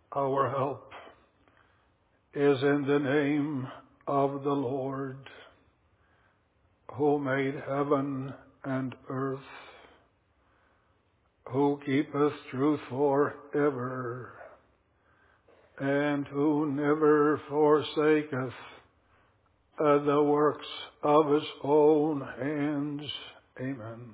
Our help is in the name of the Lord, who made heaven and earth, who keepeth truth forever, and who never forsaketh the works of his own hands. Amen.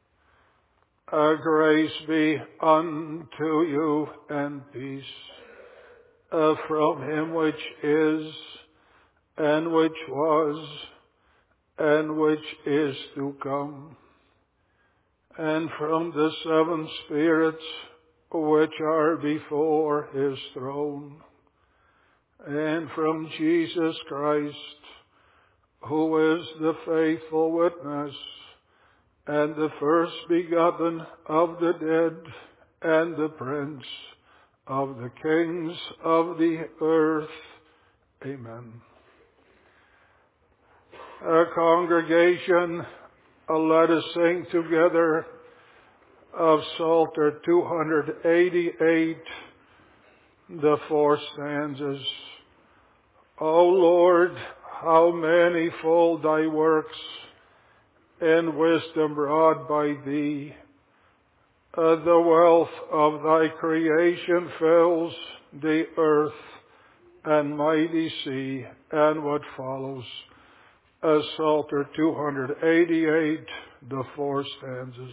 Grace be unto you and peace from him which is, and which was, and which is to come, and from the seven spirits which are before his throne, and from Jesus Christ, who is the faithful witness, and the first begotten of the dead, and the Prince of the kings of the earth. Amen. Congregation, let us sing together of Psalter 288, the 4 stanzas. O Lord, how manifold thy works, in wisdom wrought by thee. The wealth of thy creation fills the earth and mighty sea. And what follows? Psalter 288, the 4 stanzas.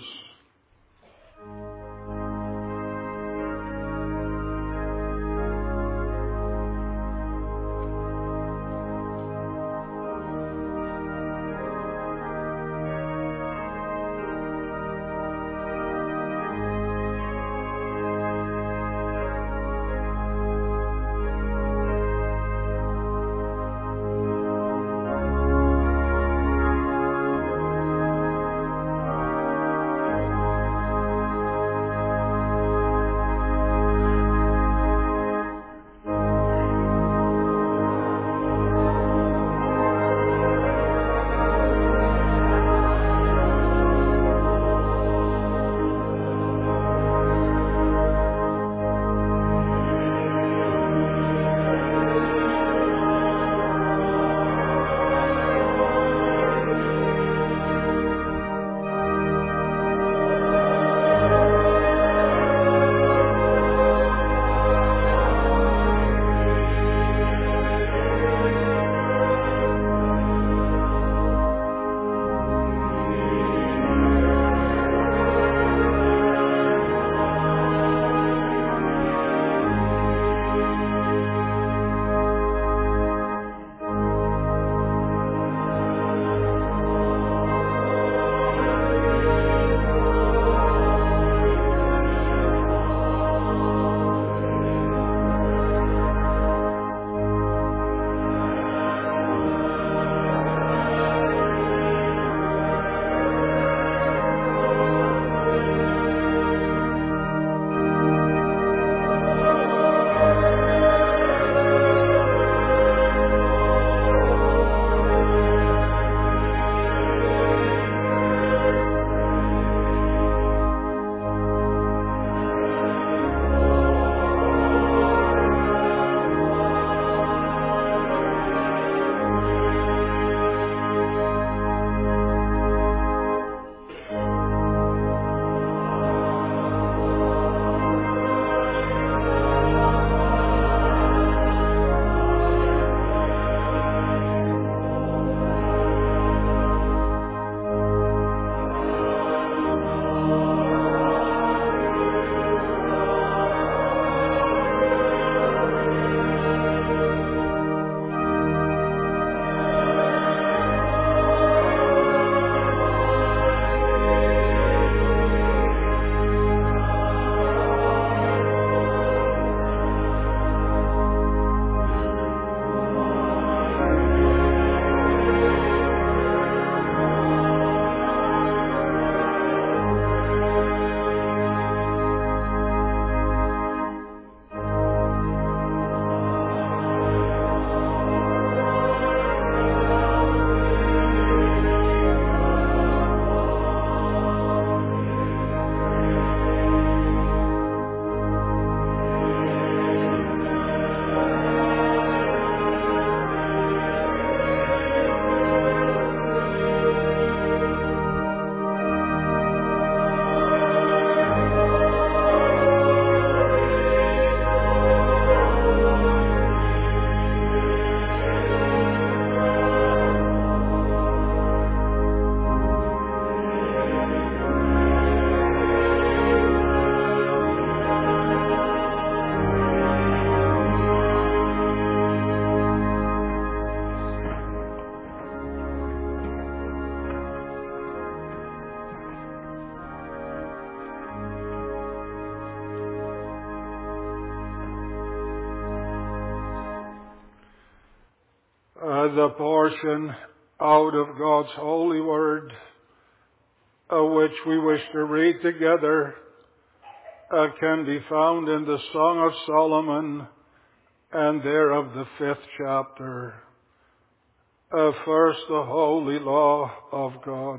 The portion out of God's holy word, which we wish to read together, can be found in the Song of Solomon, and thereof the 5th chapter. First, the holy law of God.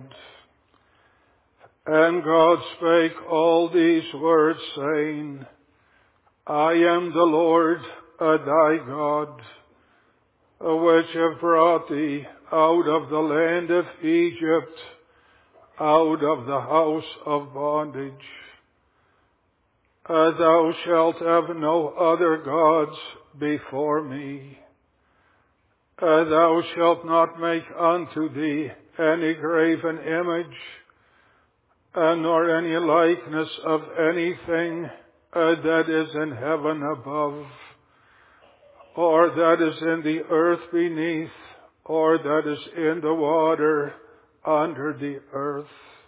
And God spake all these words, saying, I am the Lord thy God, which have brought thee out of the land of Egypt, out of the house of bondage. Thou shalt have no other gods before me. Thou shalt not make unto thee any graven image, nor any likeness of anything that is in heaven above, or that is in the earth beneath, or that is in the water under the earth.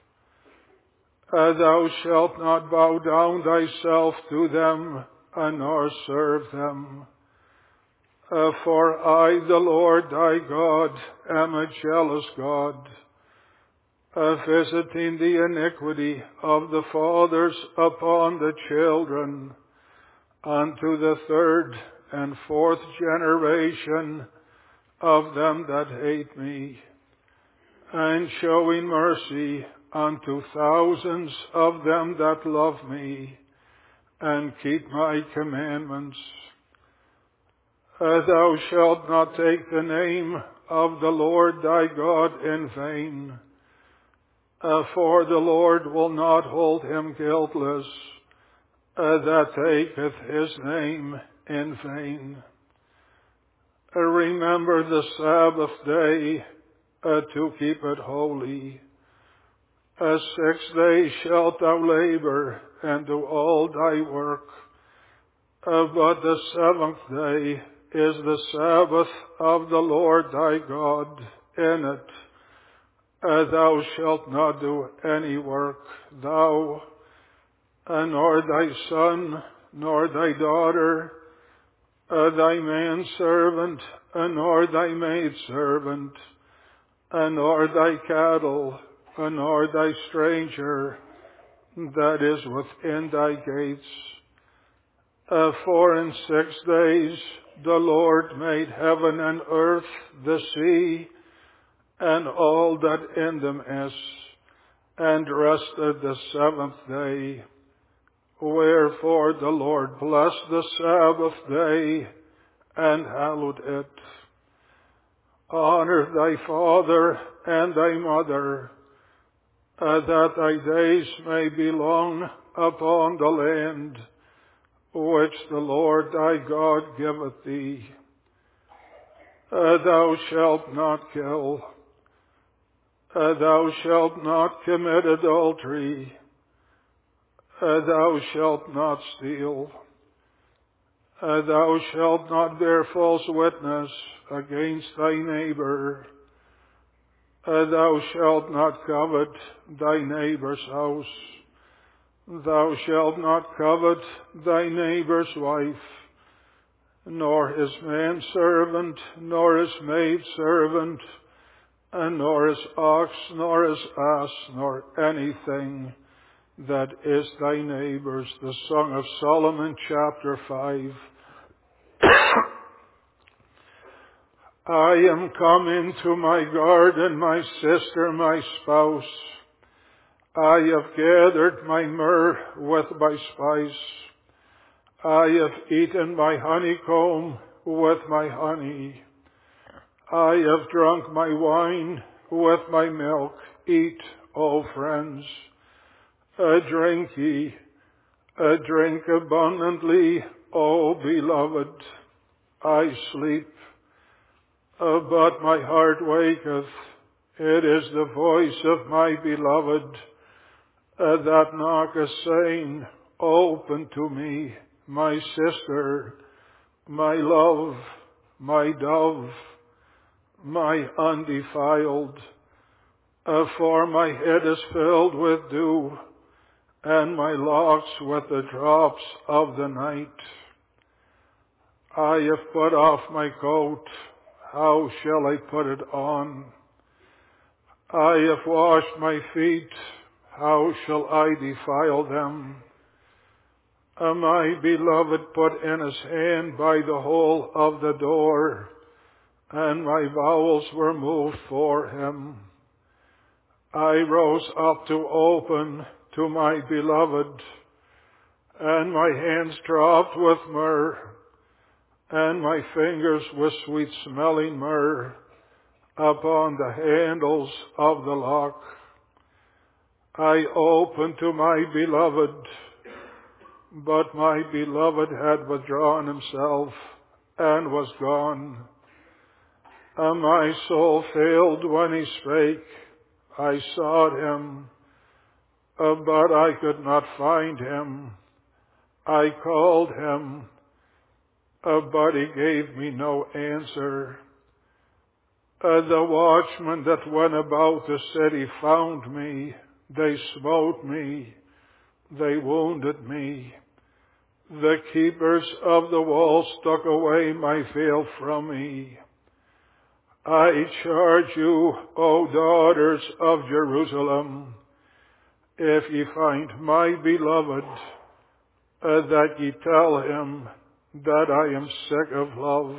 Thou shalt not bow down thyself to them, nor serve them. For I, the Lord thy God, am a jealous God, visiting the iniquity of the fathers upon the children, unto the 3rd and 4th generation of them that hate me, and showing mercy unto thousands of them that love me, and keep my commandments. Thou shalt not take the name of the Lord thy God in vain, for the Lord will not hold him guiltless that taketh his name in vain. Remember the Sabbath day to keep it holy. 6 days shalt thou labor and do all thy work, but the 7th day is the Sabbath of the Lord thy God. In it thou shalt not do any work, thou, nor thy son, nor thy daughter, thy manservant, nor thy maidservant, nor thy cattle, nor thy stranger that is within thy gates. For in 6 days the Lord made heaven and earth, the sea, and all that in them is, and rested the 7th day. Wherefore the Lord blessed the Sabbath day, and hallowed it. Honor thy father and thy mother, that thy days may be long upon the land which the Lord thy God giveth thee. Thou shalt not kill. Thou shalt not commit adultery. Thou shalt not steal. Thou shalt not bear false witness against thy neighbor. Thou shalt not covet thy neighbor's house. Thou shalt not covet thy neighbor's wife, nor his manservant, nor his maidservant, nor his ox, nor his ass, nor anything that is thy neighbor's. The Song of Solomon, chapter 5. I am come into my garden, my sister, my spouse. I have gathered my myrrh with my spice. I have eaten my honeycomb with my honey. I have drunk my wine with my milk. Eat, O friends. Drink ye, drink abundantly, O beloved. I sleep, but my heart waketh. It is the voice of my beloved that knocketh, saying, Open to me, my sister, my love, my dove, my undefiled. For my head is filled with dew, and my locks with the drops of the night. I have put off my coat, how shall I put it on? I have washed my feet, how shall I defile them? My beloved put in his hand by the hole of the door, and my bowels were moved for him. I rose up to open to my beloved, and my hands dropped with myrrh, and my fingers with sweet-smelling myrrh upon the handles of the lock. I opened to my beloved, but my beloved had withdrawn himself and was gone. And my soul failed when he spake. I sought him, but I could not find him. I called him, but he gave me no answer. The watchmen that went about the city found me. They smote me. They wounded me. The keepers of the walls took away my veil from me. I charge you, O daughters of Jerusalem, if ye find my beloved, that ye tell him that I am sick of love.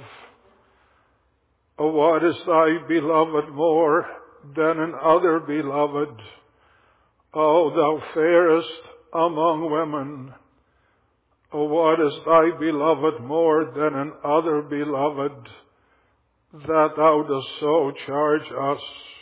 What is thy beloved more than another beloved? O thou fairest among women, what is thy beloved more than another beloved, that thou dost so charge us?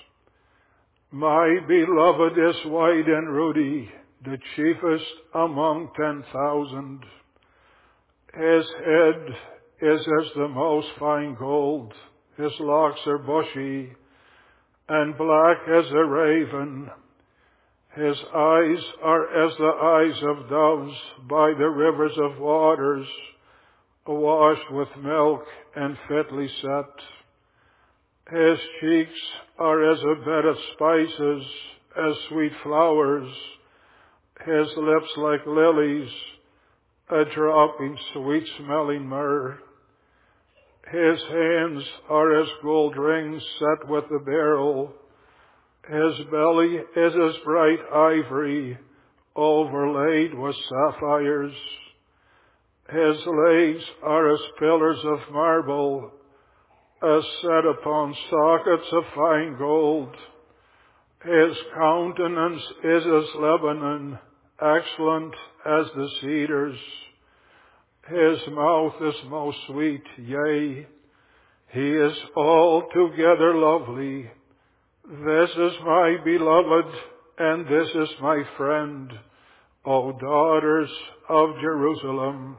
My beloved is white and ruddy, the chiefest among 10,000. His head is as the most fine gold. His locks are bushy and black as a raven. His eyes are as the eyes of doves by the rivers of waters, washed with milk and fitly set. His cheeks are as a bed of spices, as sweet flowers. His lips like lilies, dropping sweet-smelling myrrh. His hands are as gold rings set with a beryl. His belly is as bright ivory, overlaid with sapphires. His legs are as pillars of marble, set upon sockets of fine gold. His countenance is as Lebanon, excellent as the cedars. His mouth is most sweet, yea, he is altogether lovely. This is my beloved, and this is my friend, O daughters of Jerusalem.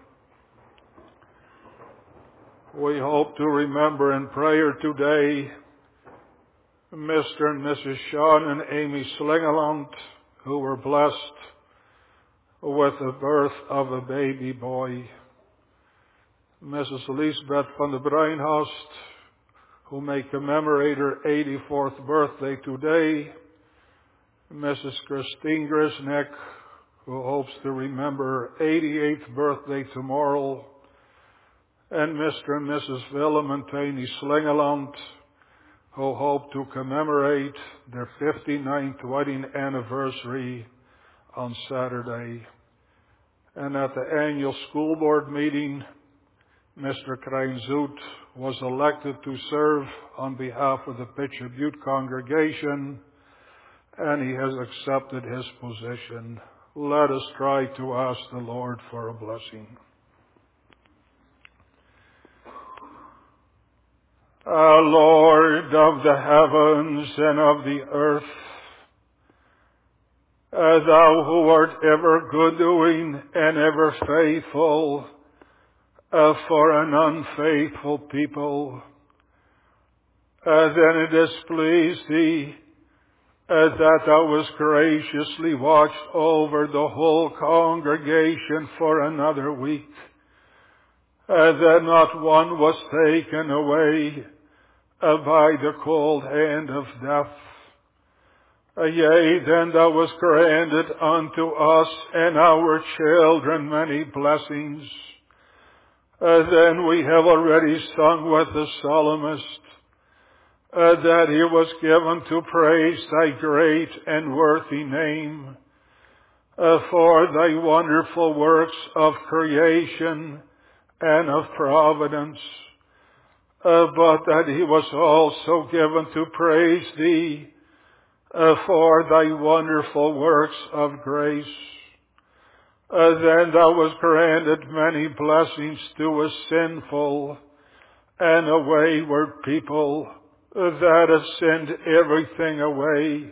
We hope to remember in prayer today Mr. and Mrs. Sean and Amy Slingeland, who were blessed with the birth of a baby boy. Mrs. Lisbeth van der Breinhorst, who may commemorate her 84th birthday today. Mrs. Christine Grisnick, who hopes to remember her 88th birthday tomorrow. And Mr. and Mrs. Willem and Tani Slingeland, who hope to commemorate their 59th wedding anniversary on Saturday. And at the annual school board meeting, Mr. Krijn Zoet was elected to serve on behalf of the Pitcher Butte congregation, and he has accepted his position. Let us try to ask the Lord for a blessing. Lord of the heavens and of the earth, thou who art ever good-doing and ever faithful for an unfaithful people, then it displeased thee that thou wast graciously watched over the whole congregation for another week, that not one was taken away by the cold hand of death. Yea, then thou wast granted unto us and our children many blessings. Then we have already sung with the psalmist, that he was given to praise thy great and worthy name, for thy wonderful works of creation and of providence, but that he was also given to praise thee for thy wonderful works of grace. Then thou was granted many blessings to a sinful and a wayward people that have sinned everything away.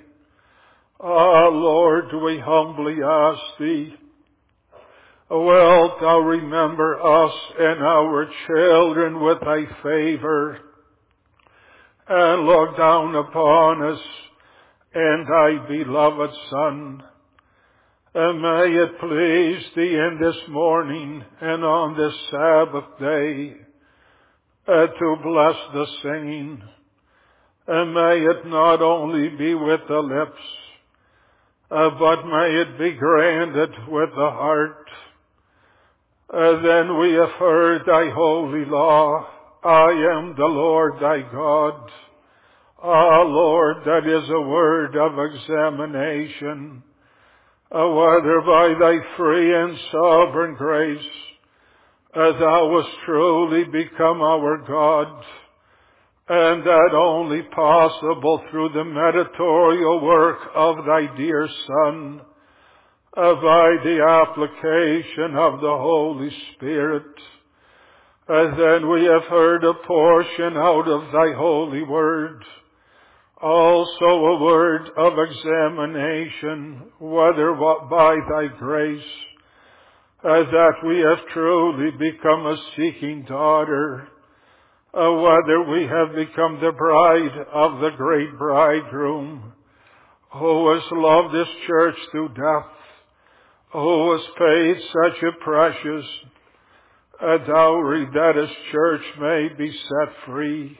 Lord, we humbly ask thee, wilt thou remember us and our children with thy favor, and look down upon us and thy beloved Son. And may it please thee in this morning and on this Sabbath day to bless the singing. And may it not only be with the lips, but may it be granted with the heart. Then we have heard thy holy law. I am the Lord thy God. Lord, that is a word of examination, whether by thy free and sovereign grace thou hast truly become our God, and that only possible through the mediatorial work of thy dear Son, by the application of the Holy Spirit. Then we have heard a portion out of thy holy word, also a word of examination, whether by thy grace, that we have truly become a seeking daughter, whether we have become the bride of the great bridegroom, who has loved this church to death, who has paid such a precious dowry that his church may be set free.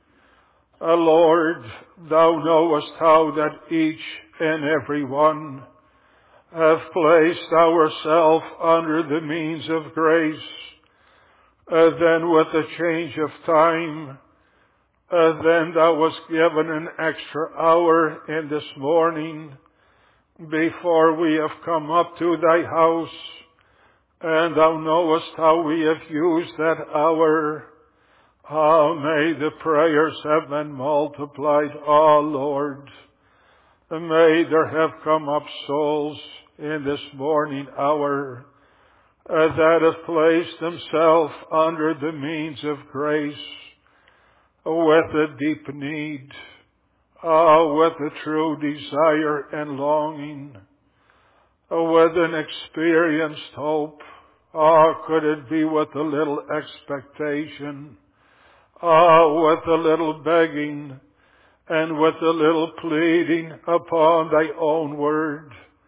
Lord, thou knowest how that each and every one have placed ourselves under the means of grace. Then with the change of time, then thou wast given an extra hour in this morning before we have come up to thy house, and thou knowest how we have used that hour. May the prayers have been multiplied, Lord. May there have come up souls in this morning hour that have placed themselves under the means of grace with a deep need, with a true desire and longing, with an experienced hope. Could it be with a little expectation, with a little begging, and with a little pleading upon thy own word,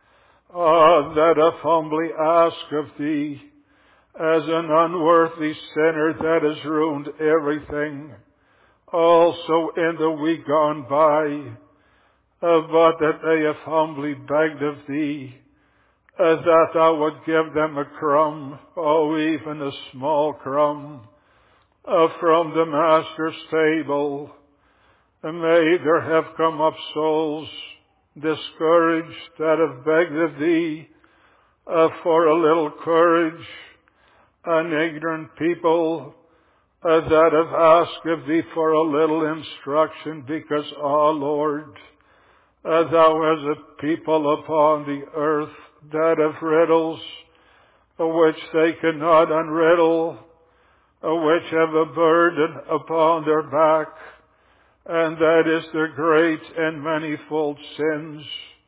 that have humbly asked of thee, as an unworthy sinner that has ruined everything, also in the week gone by, but that they have humbly begged of thee, that thou would give them a crumb, even a small crumb, from the Master's table. May there have come up souls discouraged that have begged of thee for a little courage, an ignorant people that have asked of thee for a little instruction, because, Lord, thou hast a people upon the earth that have riddles which they cannot unriddle, which have a burden upon their back, and that is their great and manifold sins.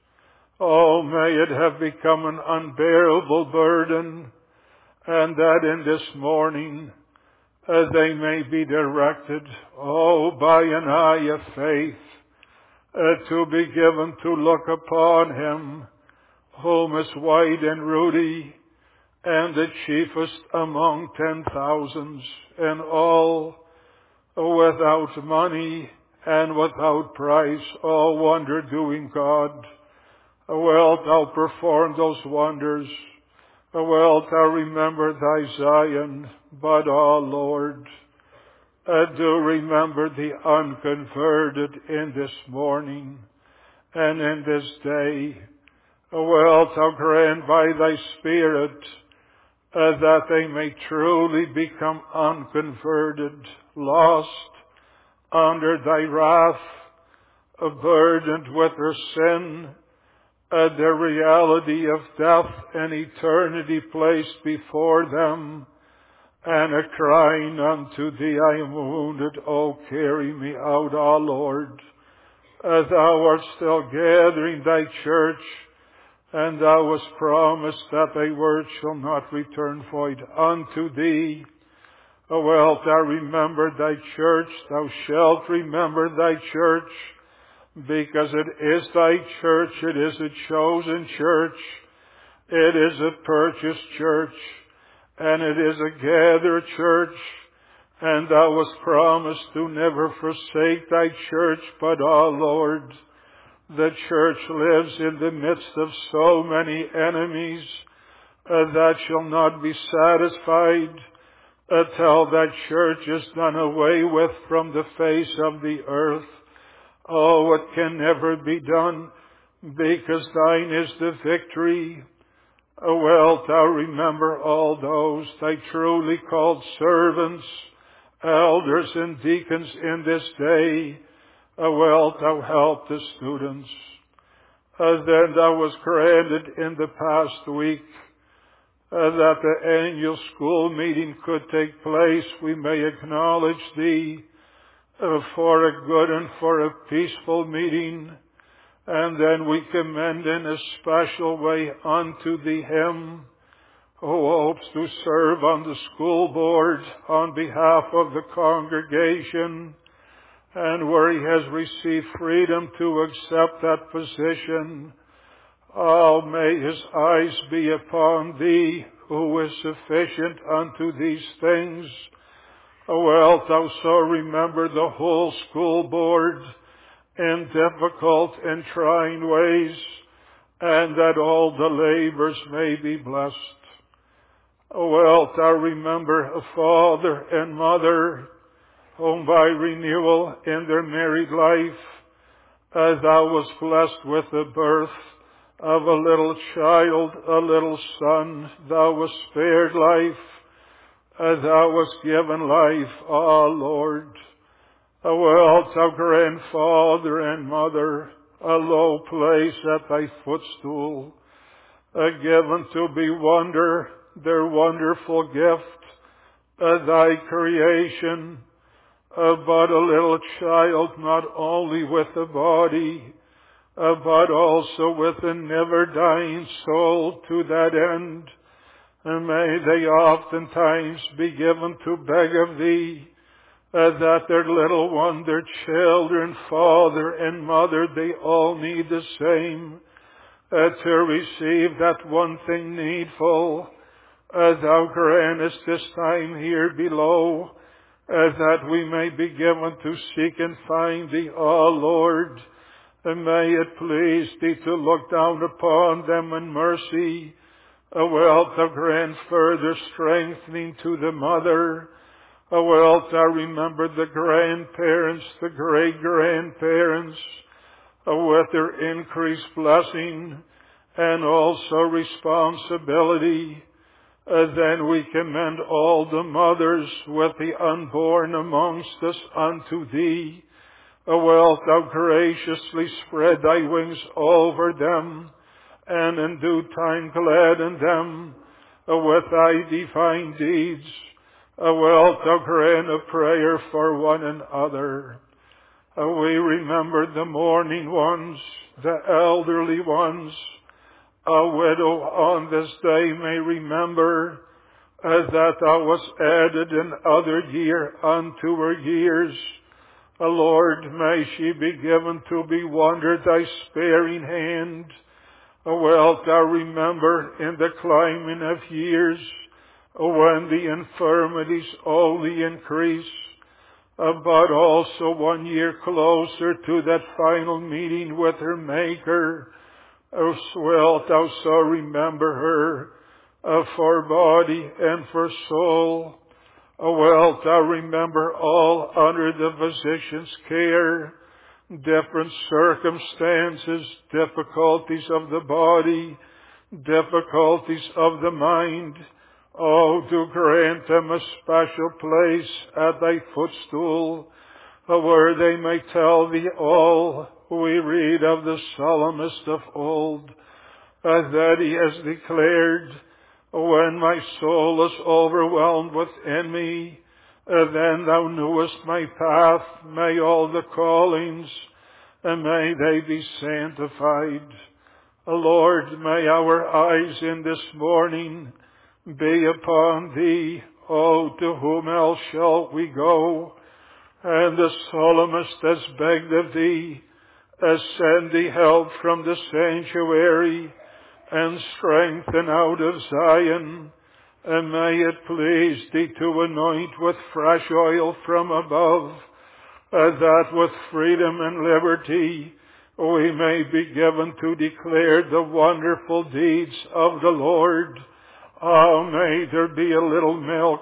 May it have become an unbearable burden, and that in this morning they may be directed, by an eye of faith, to be given to look upon him, whom is white and ruddy, and the chiefest among 10,000s, and all without money and without price, wonder-doing God. Wilt thou perform those wonders? Wilt thou remember thy Zion? But, Lord, Do remember the unconverted in this morning and in this day. Wilt thou grant by thy Spirit that they may truly become unconverted, lost under thy wrath, burdened with their sin, the reality of death and eternity placed before them, and a crying unto thee, I am wounded, O carry me out, O Lord. Thou art still gathering thy church, and thou hast promised that thy word shall not return void unto thee. Wilt thou remember thy church? Thou shalt remember thy church, because it is thy church, it is a chosen church, it is a purchased church, and it is a gathered church, and thou hast promised to never forsake thy church, but, O Lord, the church lives in the midst of so many enemies that shall not be satisfied till that church is done away with from the face of the earth. Oh, it can never be done, because thine is the victory. Wilt thou remember all those thy truly called servants, elders and deacons in this day? Wilt thou help the students? Then thou was granted in the past week that the annual school meeting could take place. We may acknowledge thee for a good and for a peaceful meeting. And then we commend in a special way unto thee him who hopes to serve on the school board on behalf of the congregation, and where he has received freedom to accept that position. Oh, may his eyes be upon thee, who is sufficient unto these things. Wilt thou so remember the whole school board in difficult and trying ways, and that all the labors may be blessed. Wilt thou remember a father and mother whom by renewal in their married life thou wast blessed with the birth of a little child, a little son. Thou wast spared life, thou wast given life, O Lord. Wilt thou grant father and mother a low place at thy footstool, given to be wonder, their wonderful gift, thy creation, but a little child, not only with a body, but also with a never-dying soul to that end. And may they oftentimes be given to beg of thee, that their little one, their children, father and mother, they all need the same, to receive that one thing needful. Thou grantest this time here below, that we may be given to seek and find thee, O Lord. And may it please thee to look down upon them in mercy. Wilt thou grant further strengthening to the mother? Wilt thou remember the grandparents, the great-grandparents, with their increased blessing and also responsibility? Then we commend all the mothers with the unborn amongst us unto thee. Wilt thou graciously spread thy wings over them, and in due time gladden them with thy divine deeds? Wilt thou grant a prayer for one another? We remember the mourning ones, the elderly ones. A widow on this day may remember that thou wast added another year unto her years. Lord, may she be given to be wondered thy sparing hand. Wilt thou remember in the climbing of years, when the infirmities only increase, but also 1 year closer to that final meeting with her Maker, wilt thou so remember her for body and for soul? Wilt thou remember all under the physician's care, different circumstances, difficulties of the body, difficulties of the mind. Oh, do grant them a special place at thy footstool, where they may tell thee all. We read of the psalmist of old, that he has declared, when my soul is overwhelmed within me, then thou knewest my path. May all the callings, and may they be sanctified. Lord, may our eyes in this morning be upon thee. Oh, to whom else shall we go? And the psalmist has begged of thee, send thee help from the sanctuary, and strengthen out of Zion. And may it please thee to anoint with fresh oil from above, that with freedom and liberty we may be given to declare the wonderful deeds of the Lord. Oh, may there be a little milk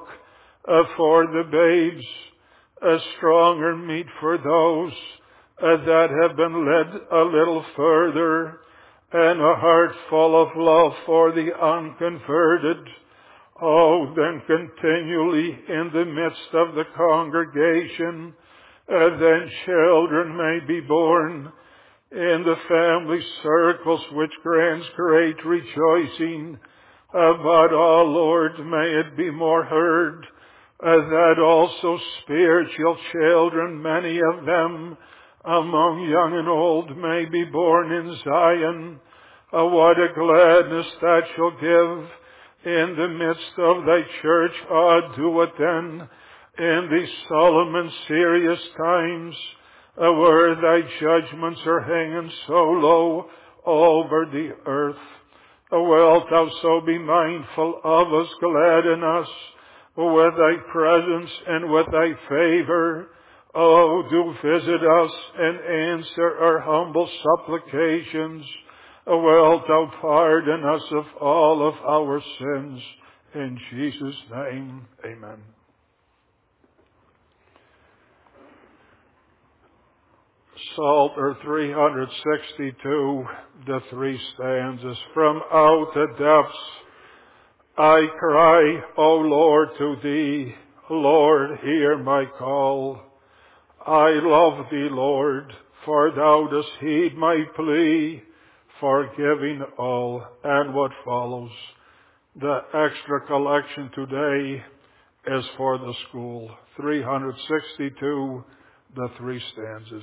for the babes, a stronger meat for those that have been led a little further, and a heart full of love for the unconverted. Oh, then continually in the midst of the congregation, then children may be born in the family circles, which grants great rejoicing. But, oh Lord, may it be more heard that also spiritual children, many of them among young and old, may be born in Zion. What a gladness that shall give in the midst of thy church. Do it then in these solemn and serious times, where thy judgments are hanging so low over the earth. Wilt thou so be mindful of us, gladden us with thy presence and with thy favor. Oh, do visit us and answer our humble supplications. Wilt thou pardon us of all of our sins. In Jesus' name, amen. Psalter 362, the three stanzas. From out the depths I cry, O Lord, to thee. Lord, hear my call. I love thee, Lord, for thou dost heed my plea, forgiving all. And what follows? The extra collection today is for the school. 362, the three stanzas.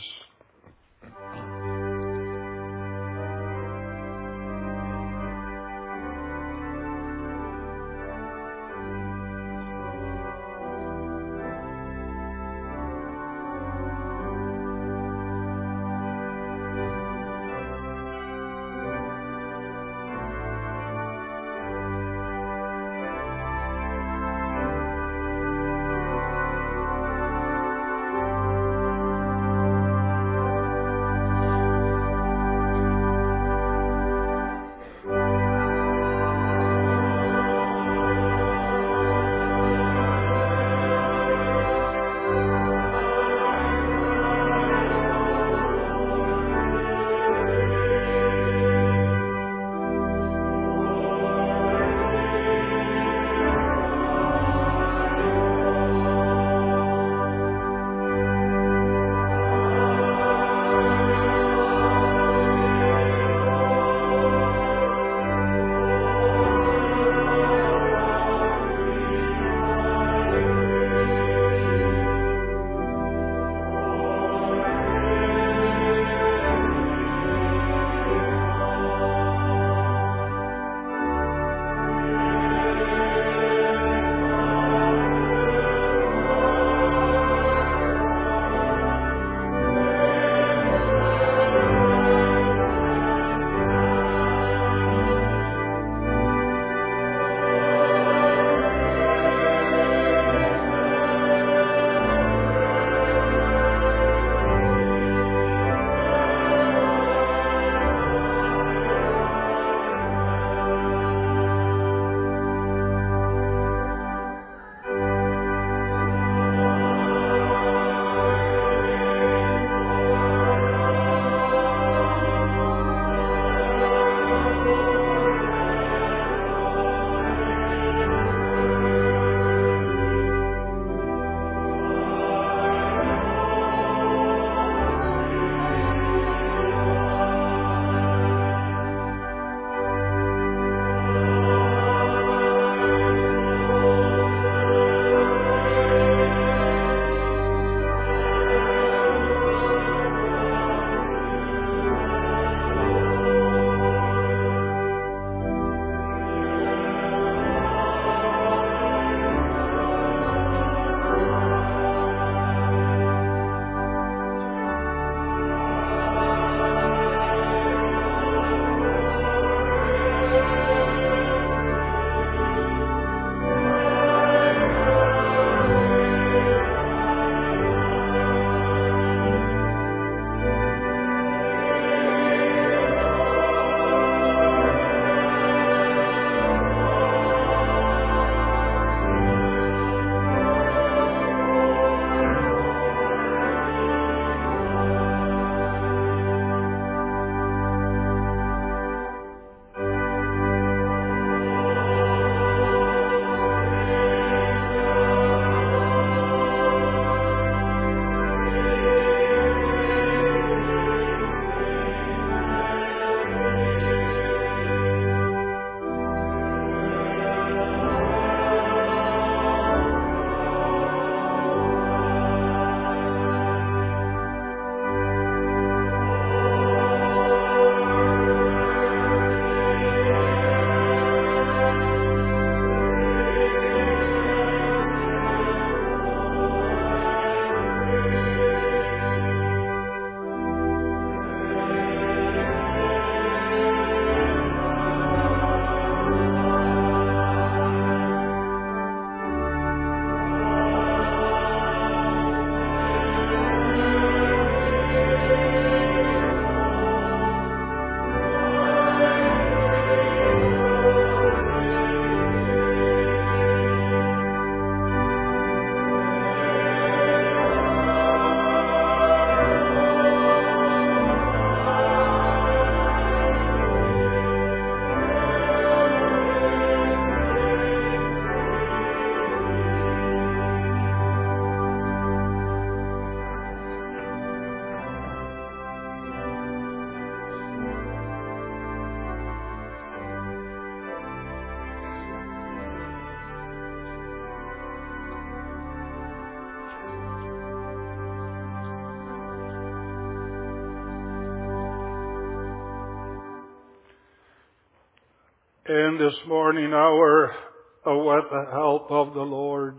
In this morning hour, with the help of the Lord,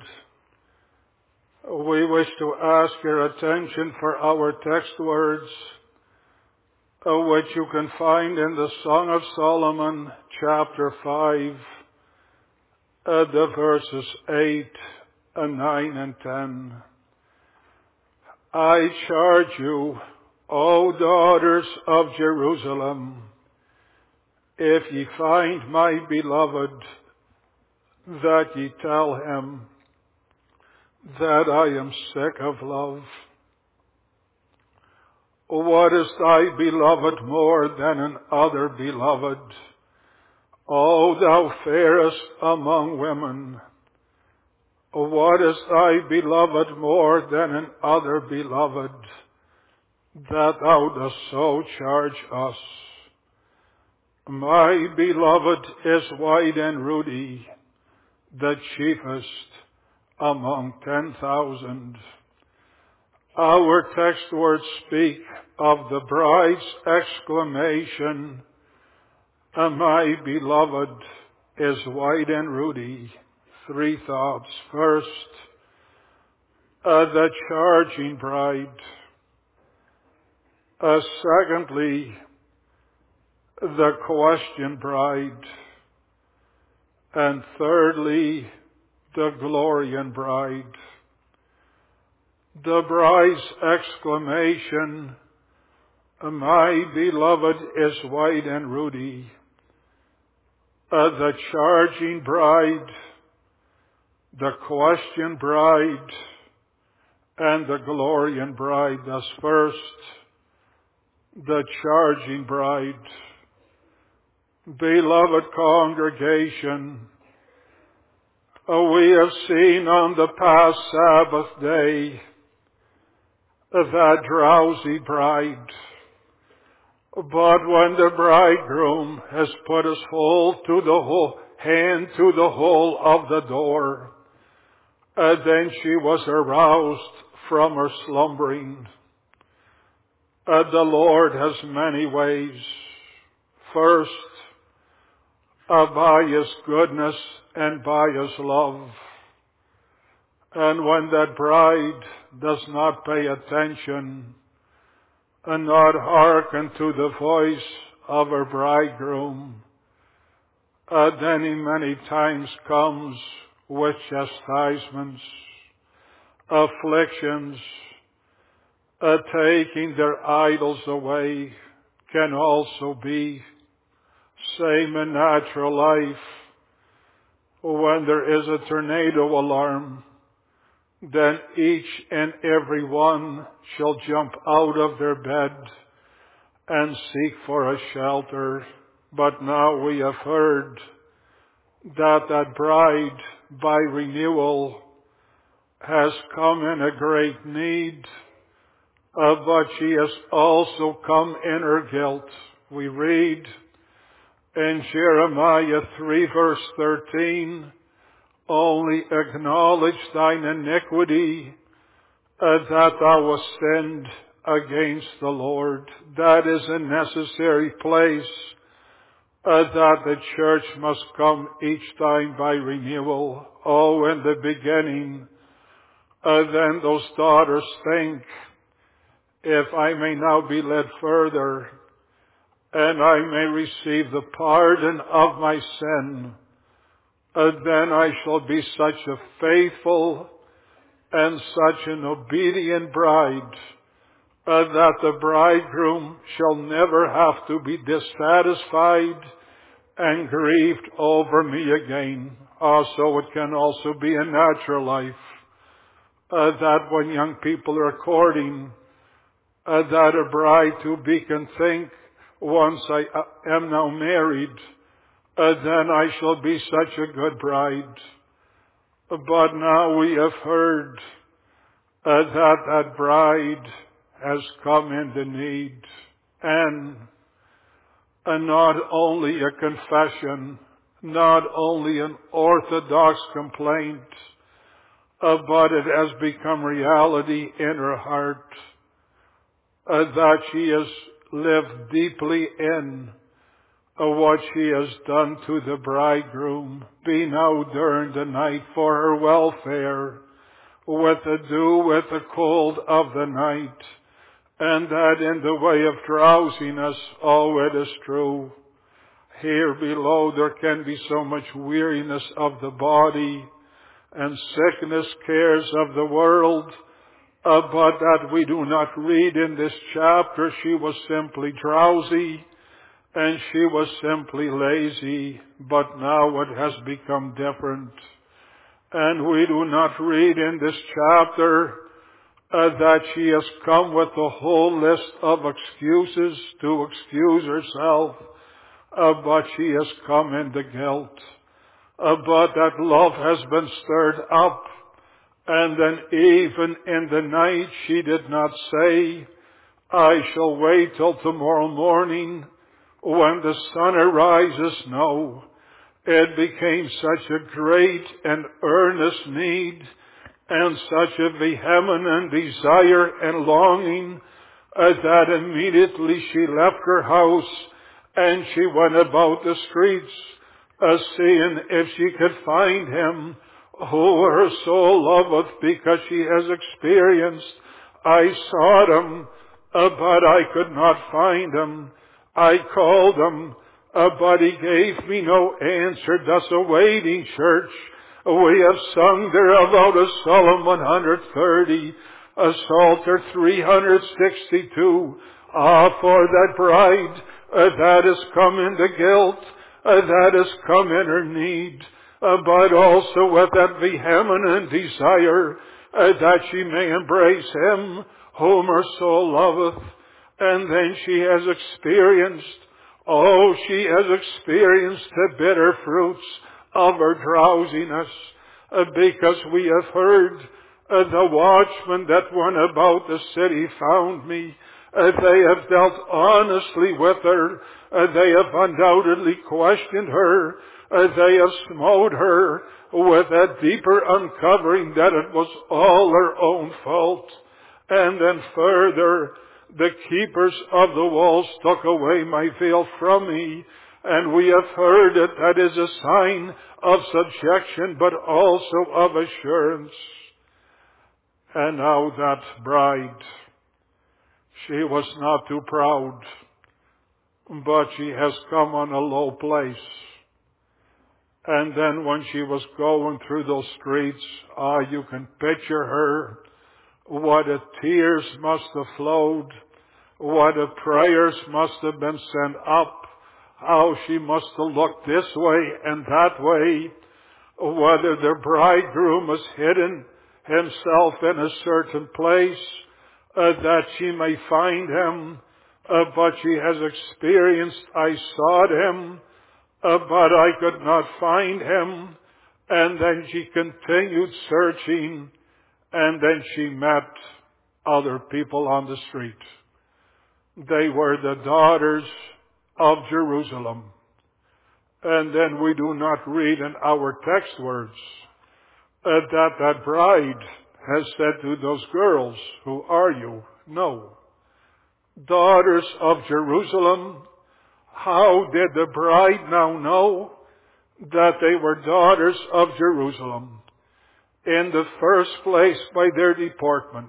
we wish to ask your attention for our text words, which you can find in the Song of Solomon, chapter 5, the verses 8, 9, and 10. I charge you, O daughters of Jerusalem, if ye find my beloved, that ye tell him that I am sick of love. What is thy beloved more than an other beloved? O thou fairest among women. What is thy beloved more than an other beloved, that thou dost so charge us? My beloved is white and ruddy, the chiefest among 10,000. Our text words speak of the bride's exclamation, my beloved is white and ruddy. Three thoughts. First, the charging bride. Secondly, the question bride. And thirdly, the glorian bride. The bride's exclamation, my beloved is white and ruddy. The charging bride, the question bride, and the glorian bride. Thus first, the charging bride. Beloved congregation, we have seen on the past Sabbath day that drowsy bride. But when the bridegroom has put his hand to the hole of the door, then she was aroused from her slumbering. The Lord has many ways. First, by His goodness and by His love. And when that bride does not pay attention and not hearken to the voice of her bridegroom, then He many times comes with chastisements, afflictions, taking their idols away can also be same in natural life. When there is a tornado alarm, then each and every one shall jump out of their bed and seek for a shelter. But now we have heard that bride by renewal has come in a great need, but she has also come in her guilt. We read in Jeremiah 3 verse 13, only acknowledge thine iniquity, that thou hast sinned against the Lord. That is a necessary place, that the church must come each time by renewal. Oh, in the beginning, then those daughters think, if I may now be led further, and I may receive the pardon of my sin, then I shall be such a faithful and such an obedient bride, that the bridegroom shall never have to be dissatisfied and grieved over me again. Also, it can also be in natural life, that when young people are courting, that a bride to be can think, once I am now married, then I shall be such a good bride. But now we have heard that bride has come into need. And not only a confession, not only an orthodox complaint, but it has become reality in her heart, that she has lived deeply in what she has done to the bridegroom be now during the night for her welfare, with the dew, with the cold of the night, and that in the way of drowsiness, oh, it is true. Here below there can be so much weariness of the body and sickness, cares of the world, but that we do not read in this chapter. She was simply drowsy and she was simply lazy, but now it has become different. And we do not read in this chapter that she has come with a whole list of excuses to excuse herself, but she has come in the guilt. But that love has been stirred up, and then even in the night she did not say, I shall wait till tomorrow morning when the sun arises. No, it became such a great and earnest need and such a vehement desire and longing that immediately she left her house and she went about the streets, seeing if she could find him who her soul loveth, because she has experienced, I sought him, but I could not find him. I called him, but he gave me no answer. Thus awaiting church, we have sung there about a Psalm 130, a Psalter 362. For that bride that has come in the guilt, that has come in her need, but also with that vehement desire that she may embrace him whom her soul loveth. And then she has experienced, she has experienced the bitter fruits of her drowsiness, because we have heard the watchmen that went about the city found me. They have dealt honestly with her. They have undoubtedly questioned her. They have smote her with a deeper uncovering that it was all her own fault. And then further, the keepers of the walls took away my veil from me. And we have heard it. That is a sign of subjection, but also of assurance. And now that bride, she was not too proud, but she has come on a low place. And then when she was going through those streets, you can picture her. What a tears must have flowed. What a prayers must have been sent up. How she must have looked this way and that way. Whether the bridegroom was hidden himself in a certain place, that she may find him. But she has experienced, I sought him, but I could not find him. And then she continued searching, and then she met other people on the street. They were the daughters of Jerusalem. And then we do not read in our text words that bride has said to those girls, who are you? No. Daughters of Jerusalem. How did the bride now know that they were daughters of Jerusalem? In the first place, by their deportment.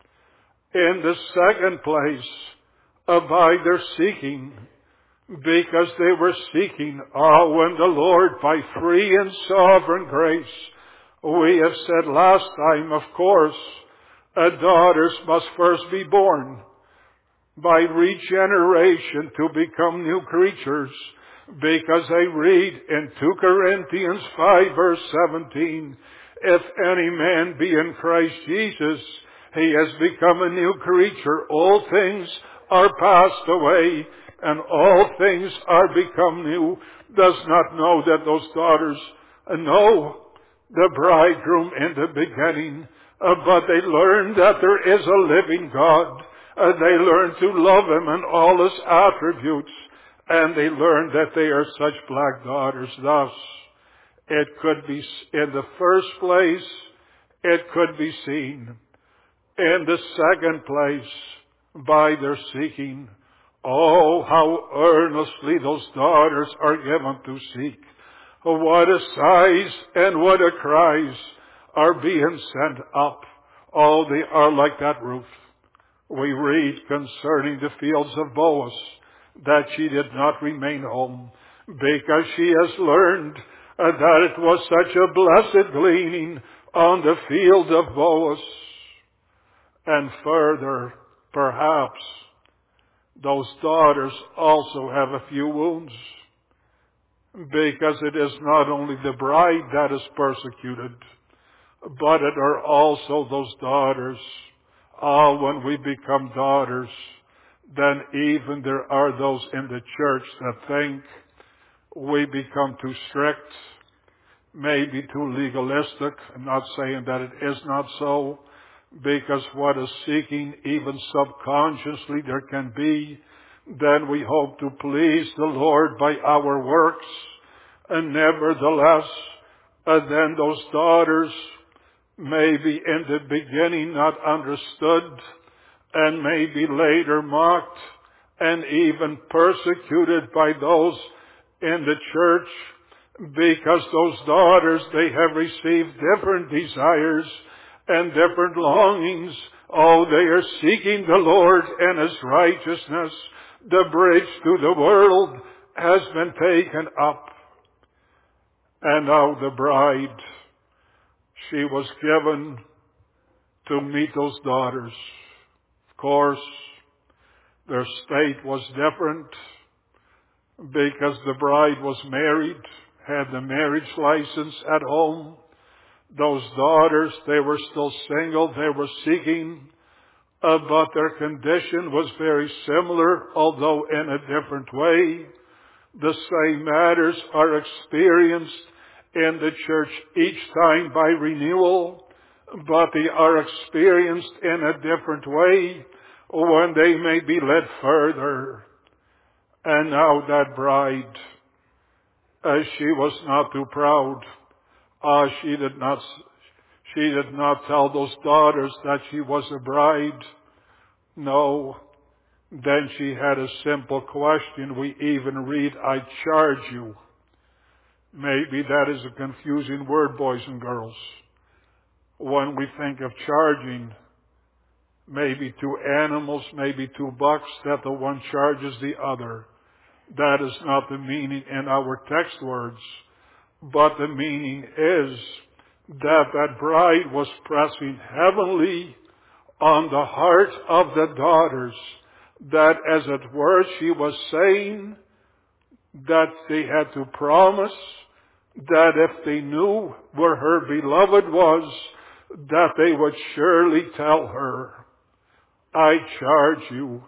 In the second place, by their seeking. Because they were seeking, when the Lord, by free and sovereign grace, we have said last time, of course, daughters must first be born by regeneration to become new creatures, because I read in 2 Corinthians 5 verse 17, if any man be in Christ Jesus, he has become a new creature. All things are passed away, and all things are become new. Does not know that those daughters know the bridegroom in the beginning, but they learn that there is a living God. They learn to love him and all his attributes, and they learn that they are such black daughters. Thus, it could be, in the first place, it could be seen. In the second place, by their seeking, Oh, how earnestly those daughters are given to seek. What a sighs and what a cries are being sent up. Oh, they are like that Ruth. We read concerning the fields of Boaz that she did not remain home because she has learned that it was such a blessed gleaning on the field of Boaz. And further, perhaps, those daughters also have a few wounds, because it is not only the bride that is persecuted, but it are also those daughters. When we become daughters, then even there are those in the church that think we become too strict, maybe too legalistic. I'm not saying that it is not so, because what is seeking, even subconsciously there can be, then we hope to please the Lord by our works. And nevertheless, then those daughters maybe in the beginning not understood, and maybe later mocked, and even persecuted by those in the church, because those daughters, they have received different desires and different longings. Oh, they are seeking the Lord and His righteousness. The bridge to the world has been taken up. And now the bride, she was given to meet those daughters. Of course, their state was different, because the bride was married, had the marriage license at home. Those daughters, they were still single, they were seeking, but their condition was very similar, although in a different way. The same matters are experienced in the church each time by renewal, but they are experienced in a different way when they may be led further. And now that bride, she was not too proud. She did not tell those daughters that she was a bride. No. Then she had a simple question. We even read, I charge you. Maybe that is a confusing word, boys and girls. When we think of charging, maybe two animals, maybe two bucks, that the one charges the other. That is not the meaning in our text words. But the meaning is that that bride was pressing heavenly on the heart of the daughters, that as it were she was saying that they had to promise that if they knew where her beloved was, that they would surely tell her, I charge you,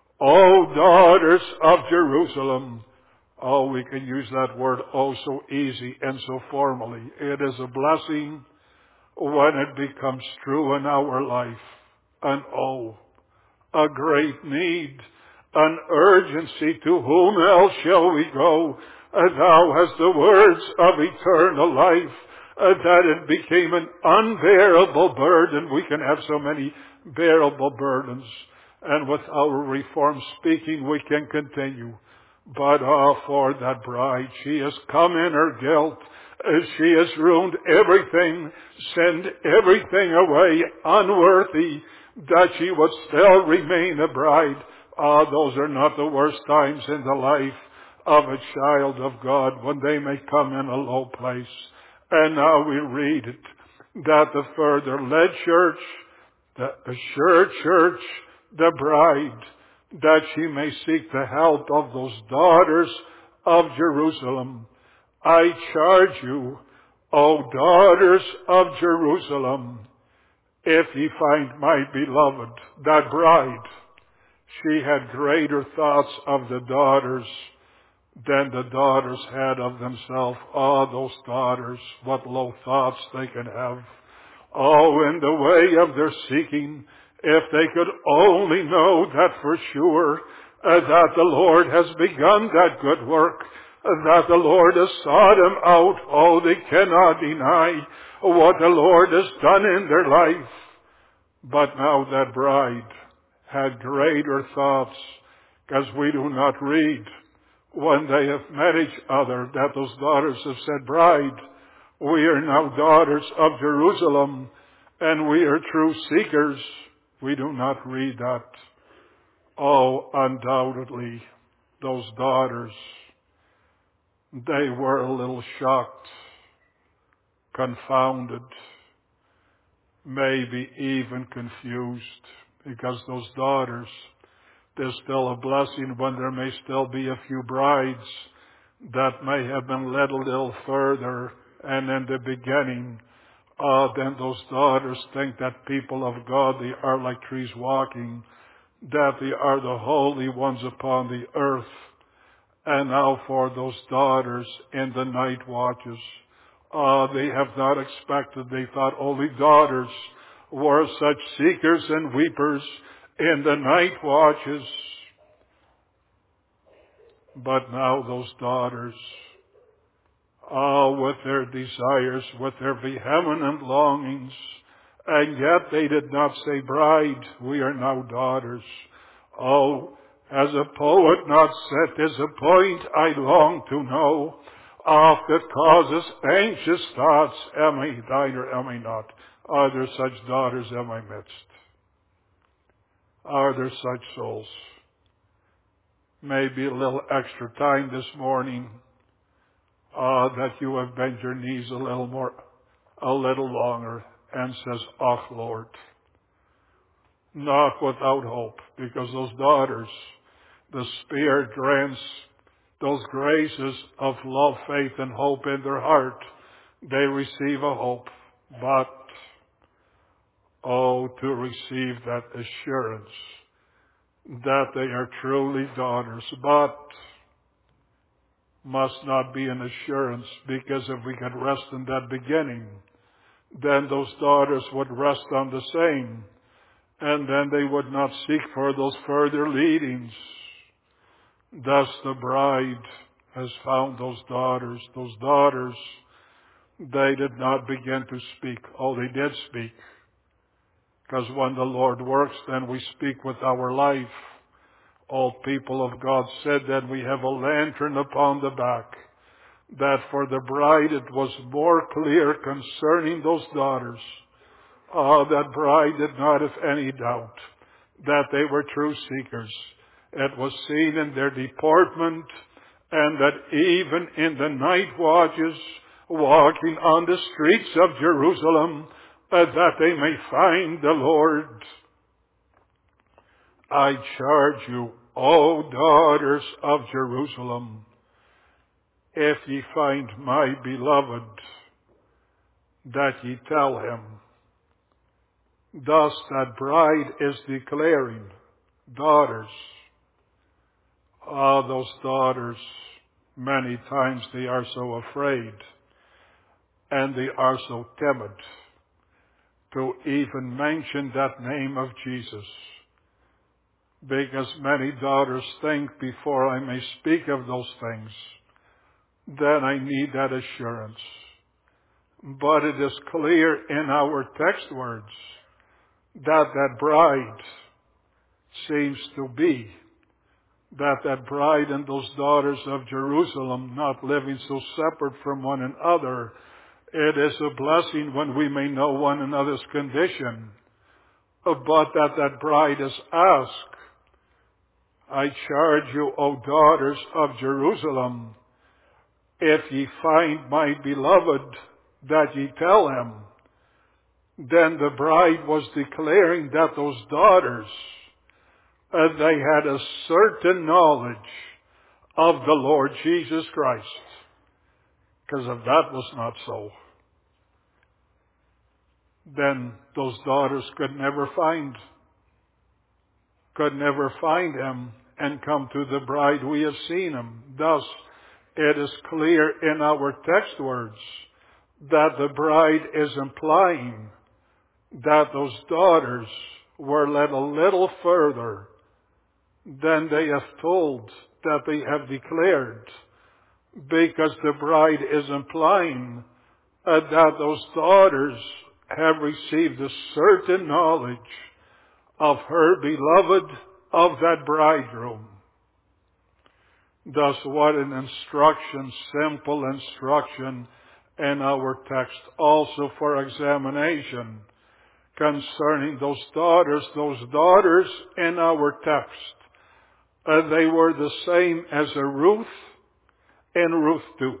O daughters of Jerusalem. Oh, we can use that word oh so easy and so formally. It is a blessing when it becomes true in our life. And oh, a great need, an urgency. To whom else shall we go? Thou hast the words of eternal life. That it became an unbearable burden. We can have so many bearable burdens. And with our reformed speaking, we can continue. But for that bride, she has come in her guilt. She has ruined everything, sent everything away, unworthy, that she would still remain a bride. Those are not the worst times in the life of a child of God, when they may come in a low place. And now we read it, that the further led church, the assured church, the bride, that she may seek the help of those daughters of Jerusalem. I charge you, O daughters of Jerusalem, if ye find my beloved, that bride, she had greater thoughts of the daughters than the daughters had of themselves. Those daughters, what low thoughts they can have. In the way of their seeking, if they could only know that for sure, that the Lord has begun that good work, that the Lord has sought them out. They cannot deny what the Lord has done in their life. But now that bride had greater thoughts Because we do not read when they have met each other that those daughters have said, bride, we are now daughters of Jerusalem, and we are true seekers. We do not read that. Oh, undoubtedly, those daughters, they were a little shocked, confounded, maybe even confused, because those daughters, there's still a blessing when there may still be a few brides that may have been led a little further, and in the beginning, then those daughters think that people of God, they are like trees walking, that they are the holy ones upon the earth. And now for those daughters in the night watches, they have not expected, they thought only daughters were such seekers and weepers in the night watches. But now those daughters, with their desires, with their vehement longings, and yet they did not say, bride, we are now daughters. Oh, as a poet not said, "'Tis a point I long to know, oft that causes anxious thoughts, am I thine or am I not? Are there such daughters in my midst? Are there such souls?" Maybe a little extra time this morning, that you have bent your knees a little longer, and says, "Oh Lord," not without hope, because those daughters, the Spirit grants those graces of love, faith, and hope in their heart. They receive a hope, but, to receive that assurance that they are truly daughters, but must not be an assurance, because if we could rest in that beginning, then those daughters would rest on the same, and then they would not seek for those further leadings. Thus the bride has found those daughters. Those daughters, they did not begin to speak. Oh, they did speak. Because when the Lord works, then we speak with our life. All people of God said that we have a lantern upon the back. That for the bride it was more clear concerning those daughters. That bride did not have any doubt that they were true seekers. It was seen in their deportment, and that even in the night watches, walking on the streets of Jerusalem, that they may find the Lord. I charge you, O daughters of Jerusalem, if ye find my beloved, that ye tell him. Thus that bride is declaring, daughters. Those daughters, many times they are so afraid, and they are so timid to even mention that name of Jesus. Because many daughters think, before I may speak of those things, then I need that assurance. But it is clear in our text words that bride seems to be that bride and those daughters of Jerusalem, not living so separate from one another. It is a blessing when we may know one another's condition. But that bride is asked, I charge you, O daughters of Jerusalem, if ye find my beloved, that ye tell him. Then the bride was declaring that those daughters, they had a certain knowledge of the Lord Jesus Christ. Because if that was not so, then those daughters could never find him and come to the bride. We have seen him. Thus, it is clear in our text words that the bride is implying that those daughters were led a little further than they have told, that they have declared, because the bride is implying that those daughters have received a certain knowledge of her beloved, of that bridegroom. Thus, what an instruction, simple instruction in our text, also for examination concerning those daughters. Those daughters in our text, they were the same as a Ruth in Ruth 2.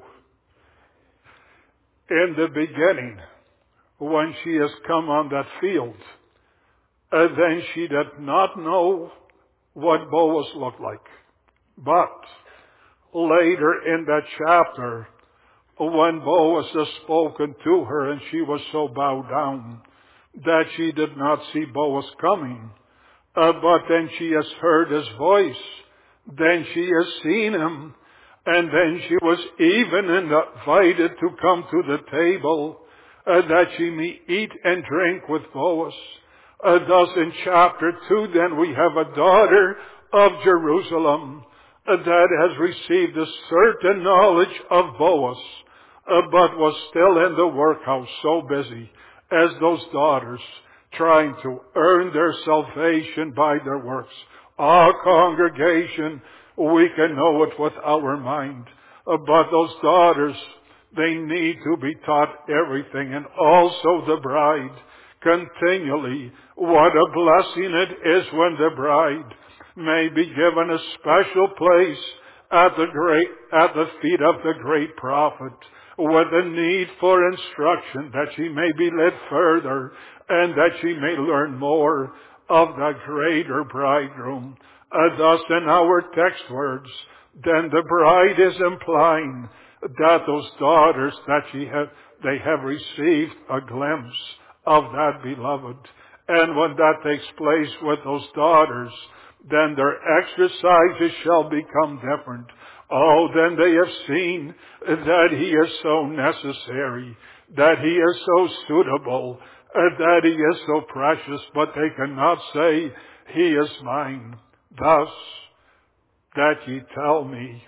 In the beginning, when she has come on that field, then she did not know what Boaz looked like. But later in that chapter, when Boaz has spoken to her and she was so bowed down that she did not see Boaz coming, but then she has heard his voice, then she has seen him, and then she was even invited to come to the table that she may eat and drink with Boaz. Thus in chapter 2 then we have a daughter of Jerusalem that has received a certain knowledge of Boaz, but was still in the workhouse, so busy as those daughters, trying to earn their salvation by their works. Our congregation, we can know it with our mind, but those daughters, they need to be taught everything, and also the bride continually. What a blessing it is when the bride may be given a special place at the feet of the great prophet, with a need for instruction, that she may be led further and that she may learn more of the greater bridegroom. Thus in our text words, then the bride is implying that those daughters that they have received a glimpse of that beloved. And when that takes place with those daughters, then their exercises shall become different. Oh, then they have seen that he is so necessary, that he is so suitable, that he is so precious, but they cannot say, he is mine. Thus, that ye tell me,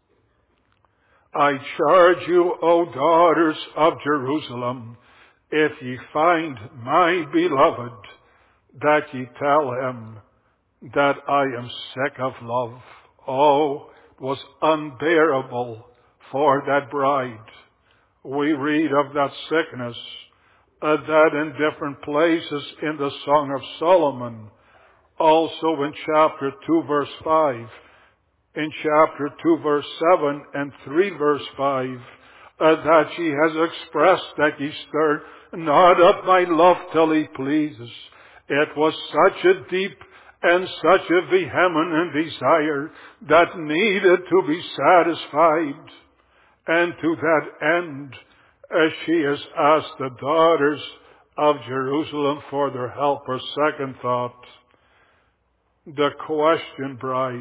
I charge you, O daughters of Jerusalem, if ye find my beloved, that ye tell him that I am sick of love. Oh, it was unbearable for that bride. We read of that sickness, that in different places in the Song of Solomon, also in chapter 2 verse 5, in chapter 2 verse 7 and 3 verse 5, that she has expressed that ye stir not up my love till he pleases. It was such a deep and such a vehement desire that needed to be satisfied. And to that end, as she has asked the daughters of Jerusalem for their help. Her second thought, the question bride.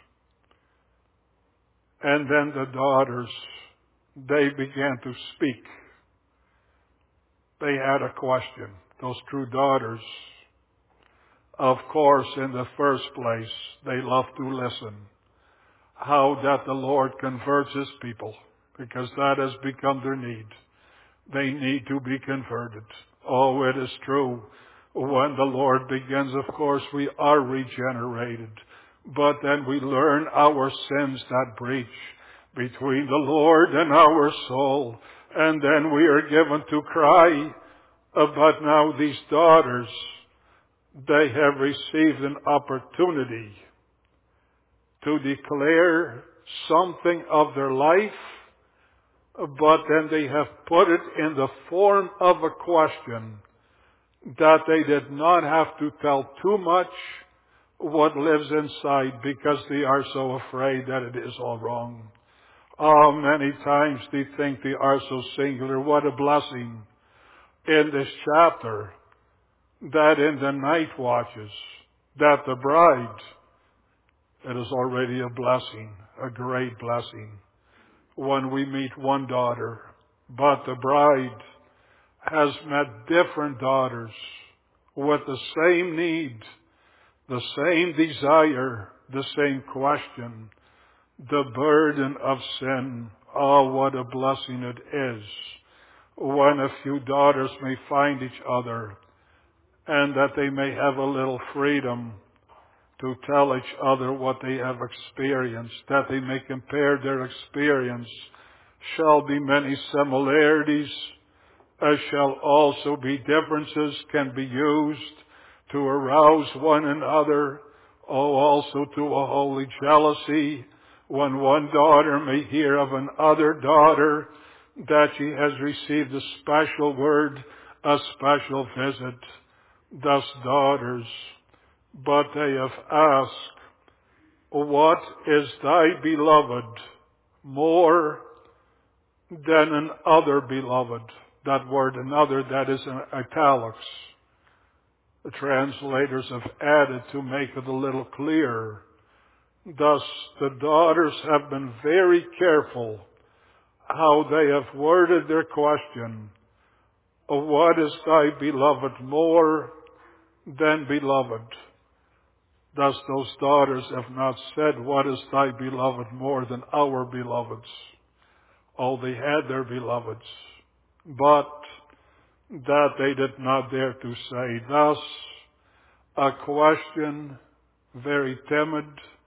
And then the daughters, they began to speak. They had a question. Those true daughters, of course, in the first place, they love to listen. How that the Lord converts His people, because that has become their need. They need to be converted. Oh, it is true. When the Lord begins, of course, we are regenerated. But then we learn our sins, that breach between the Lord and our soul. And then we are given to cry. But now these daughters, they have received an opportunity to declare something of their life, but then they have put it in the form of a question, that they did not have to tell too much what lives inside, because they are so afraid that it is all wrong. Oh, many times they think they are so singular. What a blessing in this chapter, that in the night watches, that the bride, it is already a blessing, a great blessing, when we meet one daughter. But the bride has met different daughters with the same need, the same desire, the same question, the burden of sin. Oh, what a blessing it is when a few daughters may find each other, and that they may have a little freedom to tell each other what they have experienced, that they may compare their experience. Shall be many similarities, as shall also be differences, can be used to arouse one another, also to a holy jealousy, when one daughter may hear of another daughter that she has received a special word, a special visit. Thus daughters, but they have asked, what is thy beloved more than another beloved? That word another, that is in italics. The translators have added to make it a little clearer. Thus the daughters have been very careful how they have worded their question. What is thy beloved more than beloved? Thus those daughters have not said, what is thy beloved more than our beloveds? Oh, they had their beloveds, but that they did not dare to say. Thus, a question, very timid,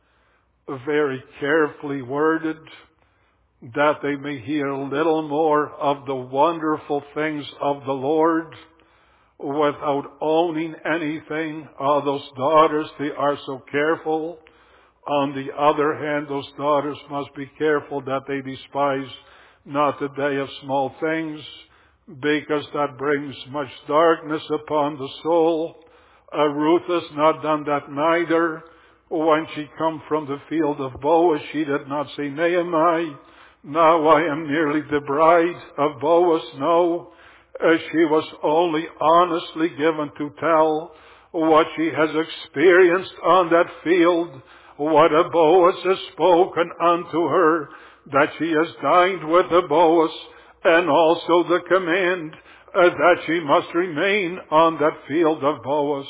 very carefully worded, that they may hear a little more of the wonderful things of the Lord, without owning anything. Those daughters, they are so careful. On the other hand, those daughters must be careful that they despise not the day of small things, because that brings much darkness upon the soul. Ruth has not done that neither. When she come from the field of Boaz, she did not say, Naomi, now I am nearly the bride of Boaz. No, she was only honestly given to tell what she has experienced on that field, what a Boaz has spoken unto her, that she has dined with a Boaz, and also the command that she must remain on that field of Boaz.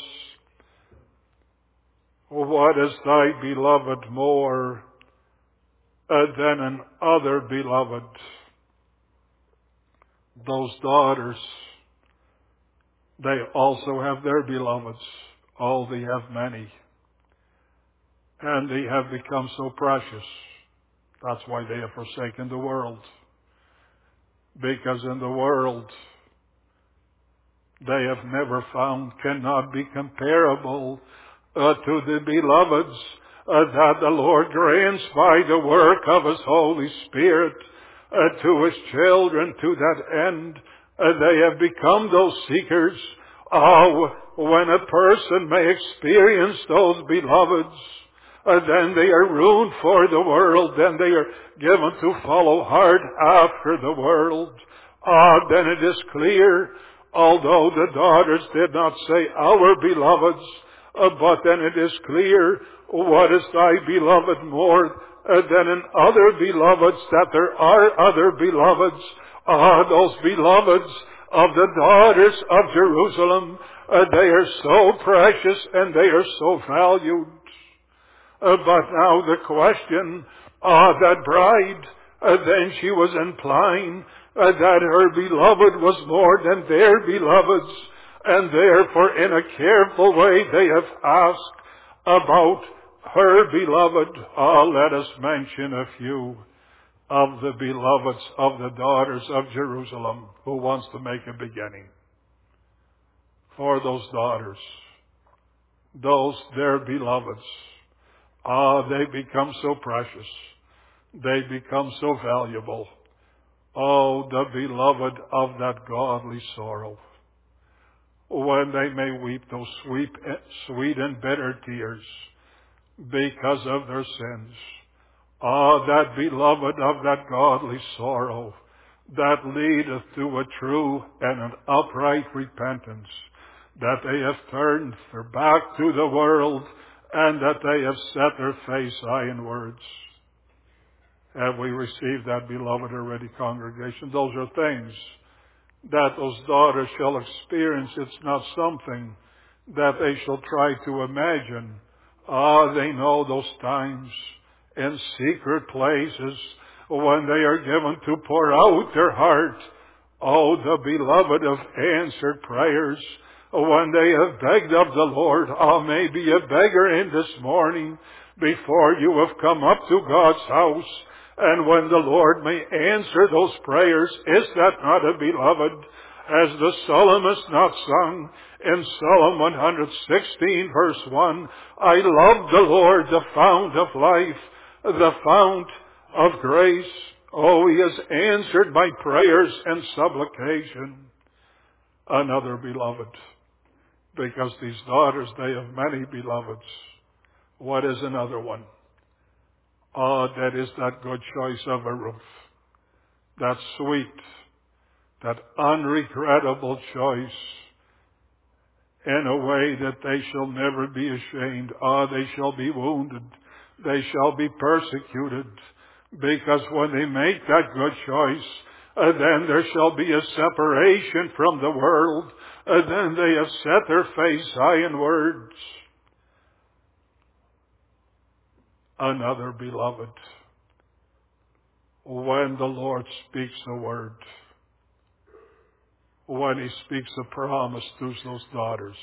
What is thy beloved more than an other beloved? Those daughters, they also have their beloveds. Oh, they have many. And they have become so precious. That's why they have forsaken the world. Because in the world, they have never found, cannot be comparable to the beloveds that the Lord grants by the work of His Holy Spirit to His children. To that end, they have become those seekers. When a person may experience those beloveds, then they are ruined for the world. Then they are given to follow hard after the world. Then it is clear, although the daughters did not say our beloveds, but then it is clear, what is thy beloved more than in other beloveds, that there are other beloveds. Those beloveds of the daughters of Jerusalem, they are so precious and they are so valued. But now the question, that bride, then she was implying that her beloved was more than their beloveds, and therefore in a careful way they have asked about her beloved. Let us mention a few of the beloveds of the daughters of Jerusalem. Who wants to make a beginning? For those daughters, those their beloveds, they become so precious. They become so valuable. Oh, the beloved of that godly sorrow. When they may weep those sweet and bitter tears because of their sins. That beloved of that godly sorrow that leadeth to a true and an upright repentance, that they have turned their back to the world and that they have set their face ironwards. Have we received that, beloved, already, congregation? Those are things that those daughters shall experience. It's not something that they shall try to imagine. They know those times in secret places when they are given to pour out their heart. Oh, the beloved of answered prayers, when they have begged of the Lord. Maybe a beggar in this morning before you have come up to God's house, and when the Lord may answer those prayers. Is that not a beloved? As the psalmist not sung in Psalm 116 verse 1, I love the Lord, the fount of life, the fount of grace. He has answered my prayers and supplication. Another beloved, because these daughters, they have many beloveds. What is another one? That is that good choice of a Ruth. That sweet, that unregrettable choice in a way that they shall never be ashamed. They shall be wounded. They shall be persecuted. Because when they make that good choice, then there shall be a separation from the world. Then they have set their face high in words. Another beloved, when the Lord speaks a word, when He speaks a promise to those daughters,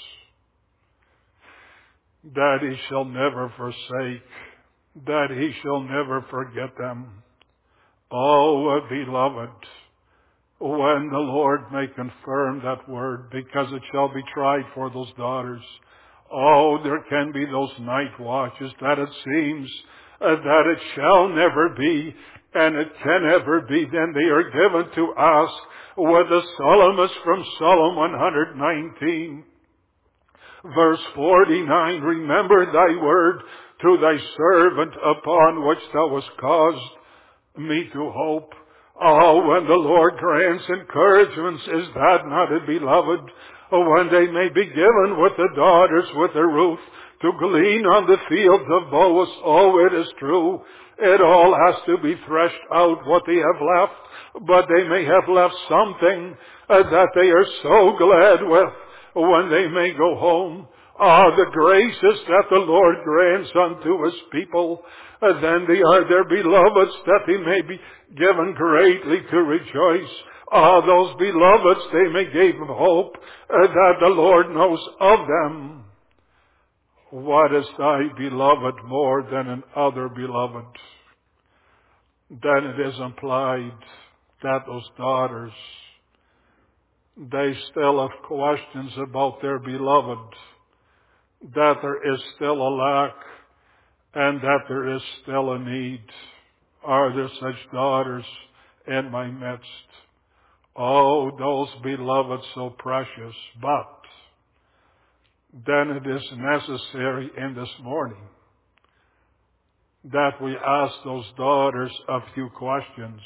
that He shall never forsake, that He shall never forget them. Beloved, when the Lord may confirm that word, because it shall be tried for those daughters. There can be those night watches that it seems that it shall never be, and it can never be. Then they are given to ask with the psalmist from Psalm 119, verse 49, remember thy word to thy servant upon which thou hast caused me to hope. When the Lord grants encouragements, is that not a beloved? When they may be given with the daughters, with the Ruth, to glean on the fields of Boaz. It is true. It all has to be threshed out what they have left, but they may have left something that they are so glad with when they may go home. The graces that the Lord grants unto His people, then they are their beloveds, that they may be given greatly to rejoice. Those beloveds, they may give them hope that the Lord knows of them. What is thy beloved more than another beloved? Then it is implied that those daughters, they still have questions about their beloved, that there is still a lack, and that there is still a need. Are there such daughters in my midst? Those beloved so precious. But then it is necessary in this morning that we ask those daughters a few questions,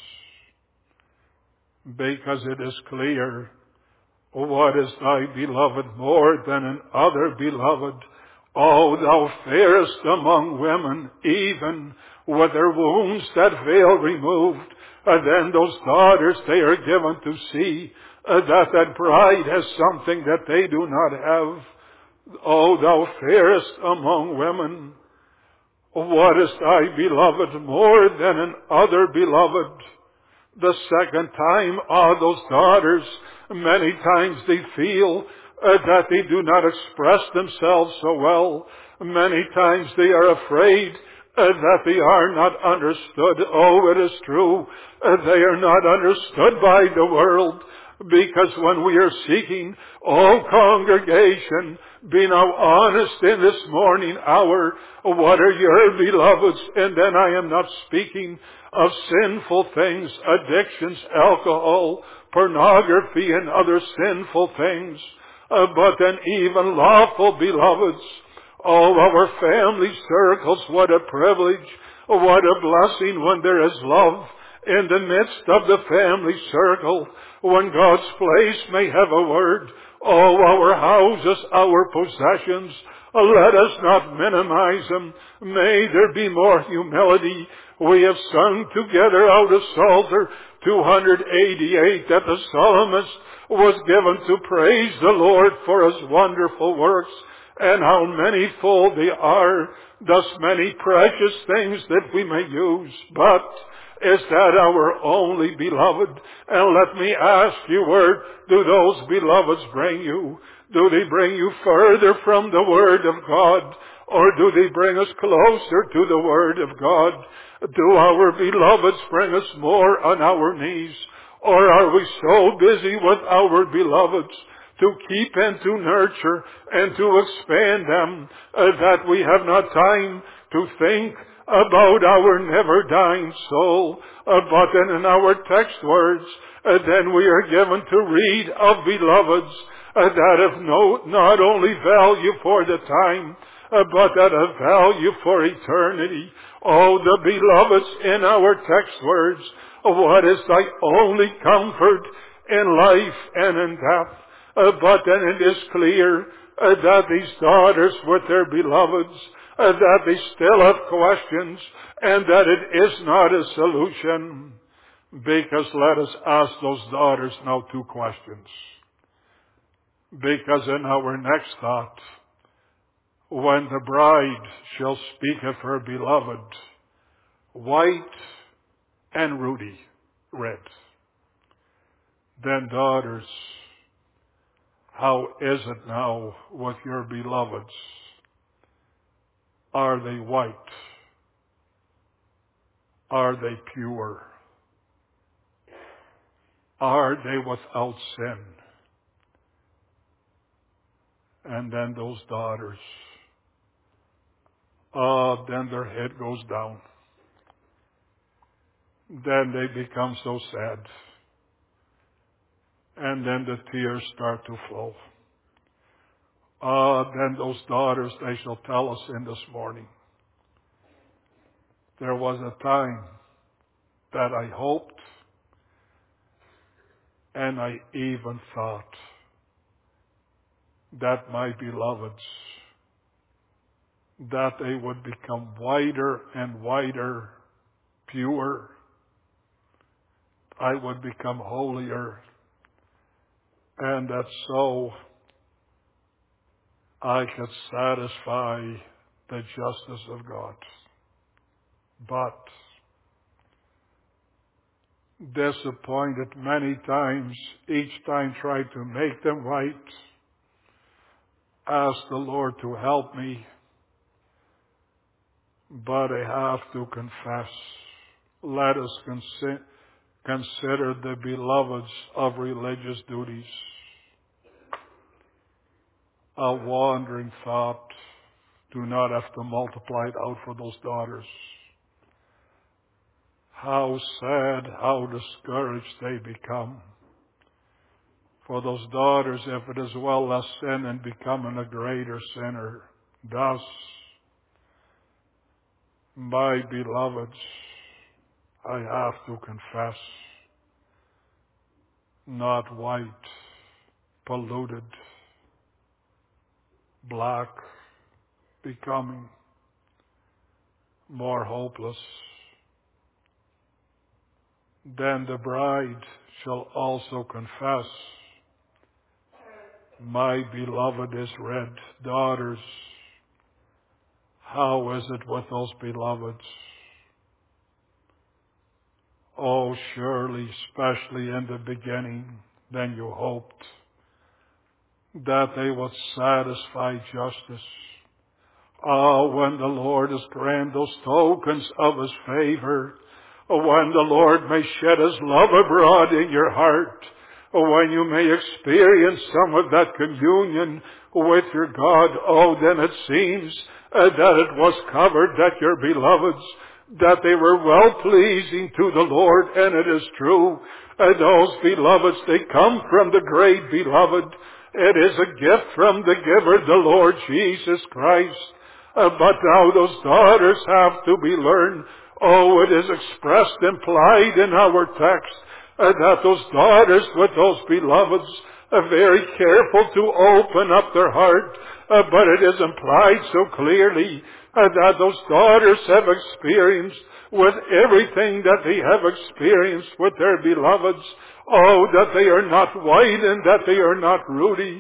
because it is clear, what is thy beloved more than another beloved? Thou fairest among women, even with their wounds that veil removed. And then those daughters, they are given to see that bride has something that they do not have. Thou fairest among women, what is thy beloved more than another beloved? The second time, those daughters, many times they feel that they do not express themselves so well. Many times they are afraid that they are not understood. It is true, they are not understood by the world, because when we are seeking, congregation, be now honest in this morning hour, what are your beloveds? And then I am not speaking of sinful things, addictions, alcohol, pornography, and other sinful things, but then even lawful beloveds. Our family circles, what a privilege, what a blessing when there is love in the midst of the family circle, when God's place may have a word. Our houses, our possessions, let us not minimize them. May there be more humility. We have sung together out of Psalter 288 that the psalmist was given to praise the Lord for His wonderful works, and how manyfold they are, thus many precious things that we may use. But Is that our only beloved? And let me ask you, where do those beloveds bring you? Do they bring you further from the Word of God? Or do they bring us closer to the Word of God? Do our beloveds bring us more on our knees? Or are we so busy with our beloveds to keep and to nurture and to expand them that we have not time to think about our never-dying soul? But then in our text words, then we are given to read of beloveds that have not only value for the time, but that have value for eternity. Oh, the beloveds in our text words, what is thy only comfort in life and in death? But then it is clear that these daughters with their beloveds, that they still have questions and that it is not a solution. Because let us ask those daughters now 2 questions. Because in our next thought, when the bride shall speak of her beloved, white and ruddy red, then daughters, how is it now with your beloveds? Are they white? Are they pure? Are they without sin? And then those daughters, then their head goes down. Then they become so sad. And then the tears start to flow. Then those daughters, they shall tell us in this morning, there was a time that I hoped and I even thought that my beloveds, that they would become whiter and whiter, pure. I would become holier, and that so I could satisfy the justice of God. But disappointed many times, each time tried to make them right, asked the Lord to help me. But I have to confess, let us consider the beloveds of religious duties. A wandering thought, do not have to multiply it out for those daughters. How sad, how discouraged they become. For those daughters, if it is well less sin and becoming a greater sinner. Thus, my beloveds, I have to confess, not white, polluted, black, becoming more hopeless. Then the bride shall also confess, my beloved is red. Daughters, how is it with those beloveds? Oh, surely, especially in the beginning, then you hoped that they would satisfy justice. Oh, when the Lord has granted those tokens of His favor, when the Lord may shed His love abroad in your heart, when you may experience some of that communion with your God, oh, then it seems that it was covered, that your beloveds, that they were well pleasing to the Lord, and it is true. Those beloveds, they come from the great beloved. It is a gift from the giver, the Lord Jesus Christ. But now those daughters have to be learned. Oh, it is expressed, implied in our text, that those daughters with those beloveds are very careful to open up their heart. But it is implied so clearly that those daughters have experienced with everything that they have experienced with their beloveds. Oh, that they are not white and that they are not ruddy.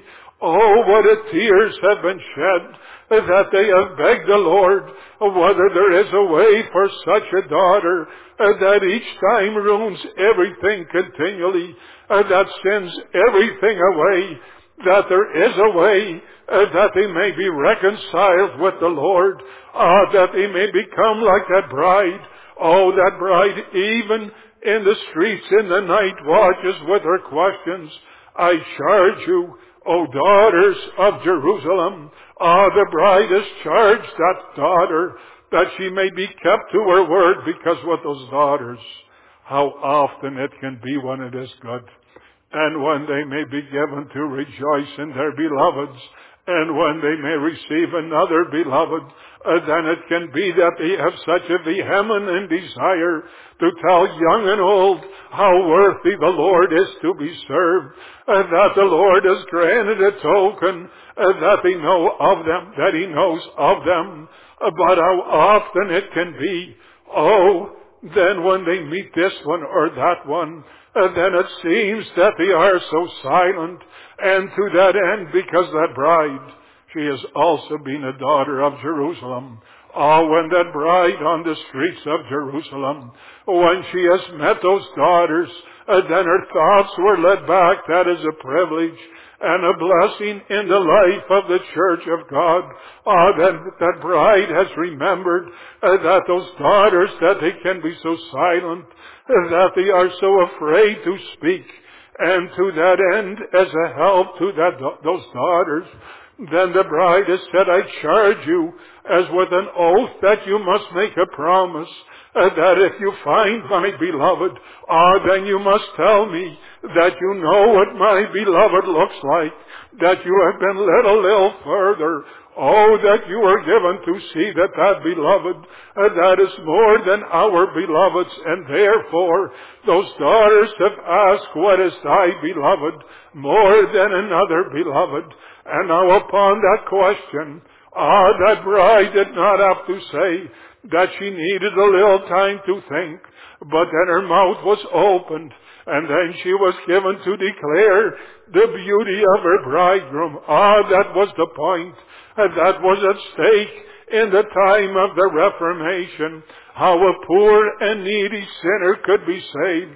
Oh, what a tears have been shed, that they have begged the Lord whether there is a way for such a daughter that each time ruins everything continually, that sends everything away, that there is a way that they may be reconciled with the Lord, that they may become like that bride. Oh, that bride, even in the streets in the night watches with her questions. I charge you, O daughters of Jerusalem, the bride is charged, that daughter, that she may be kept to her word, because with those daughters, how often it can be when it is good, and when they may be given to rejoice in their beloveds, and when they may receive another beloved, then it can be that they have such a vehement desire to tell young and old how worthy the Lord is to be served, that the Lord has granted a token, that they know of them, that He knows of them, but how often it can be, oh, then when they meet this one or that one, then it seems that they are so silent, and to that end, because that bride, she has also been a daughter of Jerusalem. Oh, when that bride on the streets of Jerusalem, when she has met those daughters, then her thoughts were led back. That is a privilege and a blessing in the life of the church of God. Then that bride has remembered that those daughters, that they can be so silent, that they are so afraid to speak. And to that end, as a help to those daughters, then the bride has said, I charge you, as with an oath, that you must make a promise, that if you find my beloved, then you must tell me that you know what my beloved looks like, that you have been led a little further. Oh, that you are given to see that beloved, that is more than our beloveds, and therefore those daughters have asked, what is thy beloved more than another beloved? And now upon that question, that bride did not have to say that she needed a little time to think, but then her mouth was opened, and then she was given to declare the beauty of her bridegroom. That was the point. That was at stake in the time of the Reformation. How a poor and needy sinner could be saved.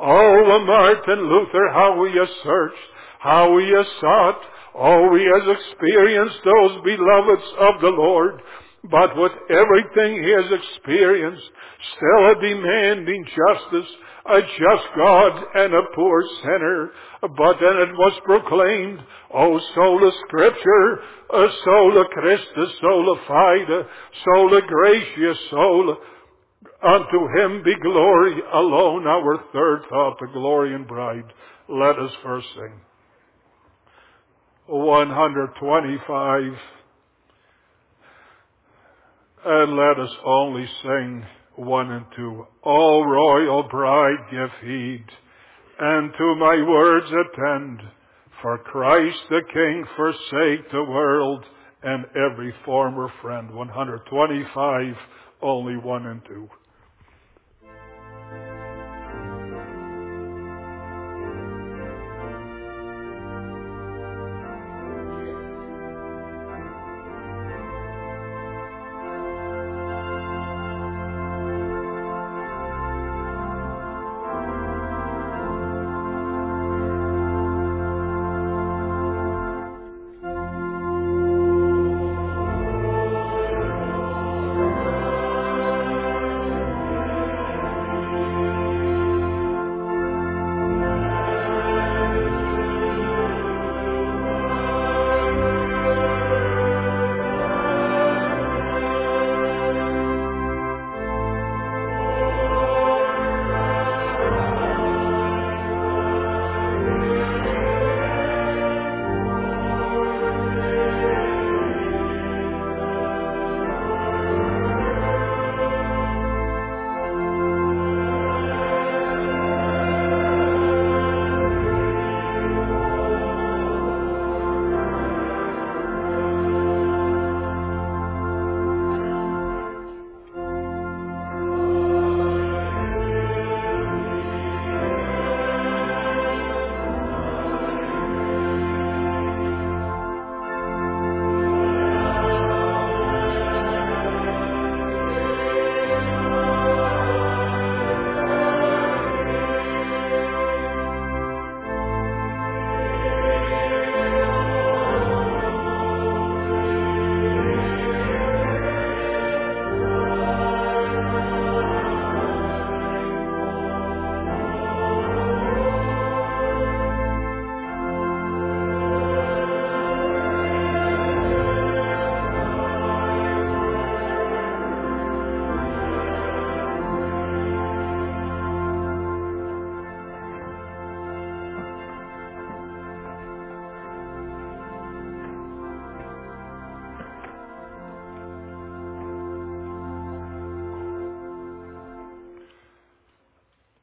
Oh, Martin Luther, how he has searched, how he has sought. Oh, he has experienced those beloveds of the Lord. But with everything he has experienced, still a demanding justice, a just God and a poor sinner. But then it was proclaimed, O sola Scripture, sola Christus, sola fide, sola gratia, sola. Unto Him be glory alone. Our third thought, the glory and bride. Let us first sing 125. And let us only sing 1 and 2. O royal bride, give heed, and to my words attend. For Christ the King forsake the world and every former friend. 125, only 1 and 2.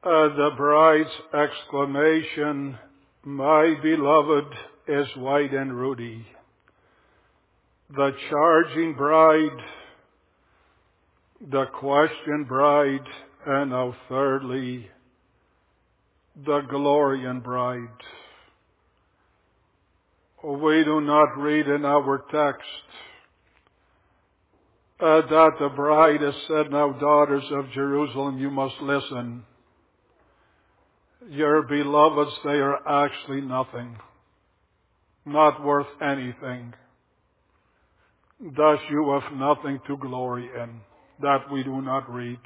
The bride's exclamation, "My beloved is white and ruddy." The charging bride, the question bride, and now thirdly, the Glorian bride. We do not read in our text that the bride has said, "Now, daughters of Jerusalem, you must listen. Your beloveds, they are actually nothing, not worth anything. Thus you have nothing to glory in." That we do not read.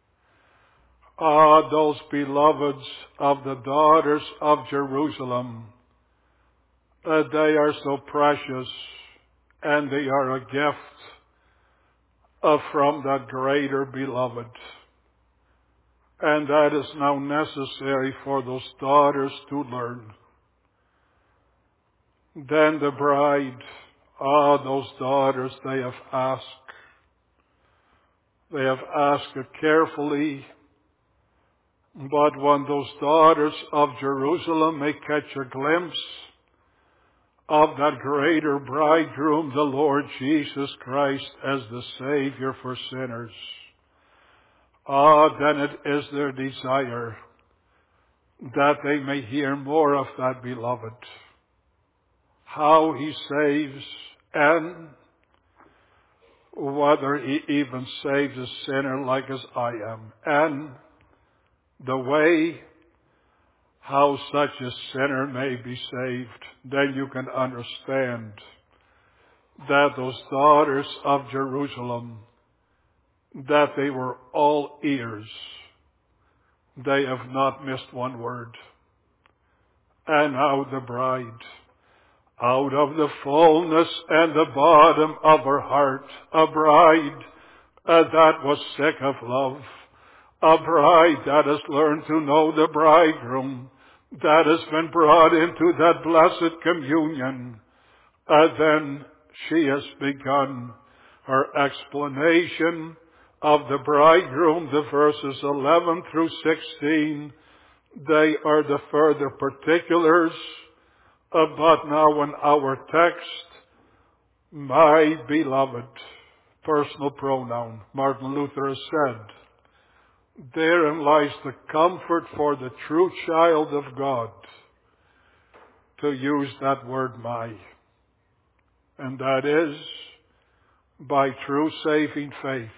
Those beloveds of the daughters of Jerusalem, they are so precious, and they are a gift from that greater beloved. And that is now necessary for those daughters to learn. Then the bride, those daughters, they have asked. They have asked it carefully. But when those daughters of Jerusalem may catch a glimpse of that greater bridegroom, the Lord Jesus Christ, as the Savior for sinners, then it is their desire that they may hear more of that beloved. How He saves, and whether He even saves a sinner like as I am, and the way how such a sinner may be saved. Then you can understand that those daughters of Jerusalem, that they were all ears. They have not missed one word. And now the bride, out of the fullness and the bottom of her heart, a bride that was sick of love, a bride that has learned to know the bridegroom, that has been brought into that blessed communion. Then she has begun her explanation of the bridegroom, the verses 11 through 16. They are the further particulars. But now in our text, my beloved, personal pronoun, Martin Luther has said, therein lies the comfort for the true child of God to use that word "my." And that is by true saving faith,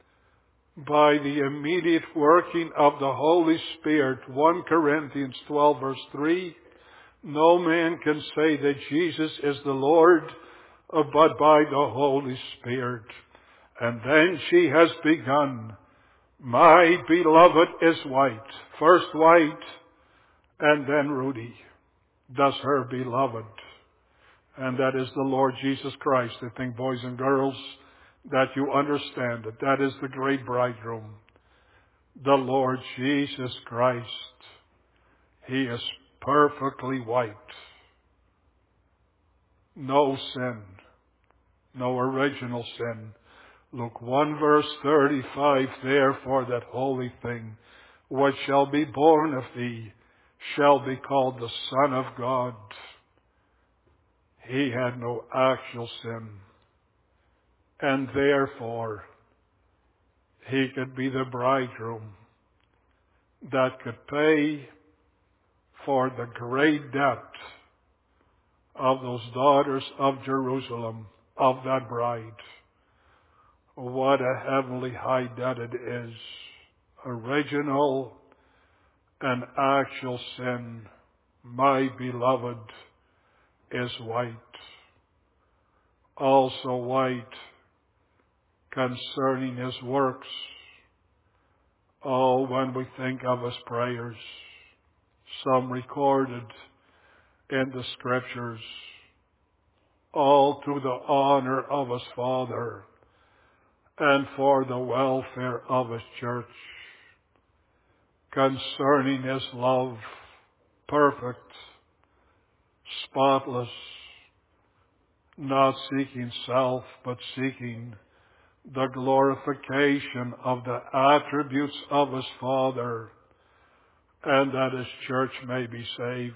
by the immediate working of the Holy Spirit. 1 Corinthians 12 verse 3, no man can say that Jesus is the Lord but by the Holy Spirit. And then she has begun, my beloved is white. First white, and then ruddy. Thus her beloved. And that is the Lord Jesus Christ. I think, boys and girls, that you understand it. That is the great bridegroom. The Lord Jesus Christ. He is perfectly white. No sin. No original sin. Luke 1 verse 35, therefore that holy thing which shall be born of thee shall be called the Son of God. He had no actual sin. And therefore, he could be the bridegroom that could pay for the great debt of those daughters of Jerusalem, of that bride. What a heavenly high debt it is. Original and actual sin. My beloved is white. Also white concerning his works. Oh, when we think of his prayers, some recorded in the Scriptures, all to the honor of his Father and for the welfare of his church, concerning his love, perfect, spotless, not seeking self, but seeking the glorification of the attributes of his Father, and that His church may be saved.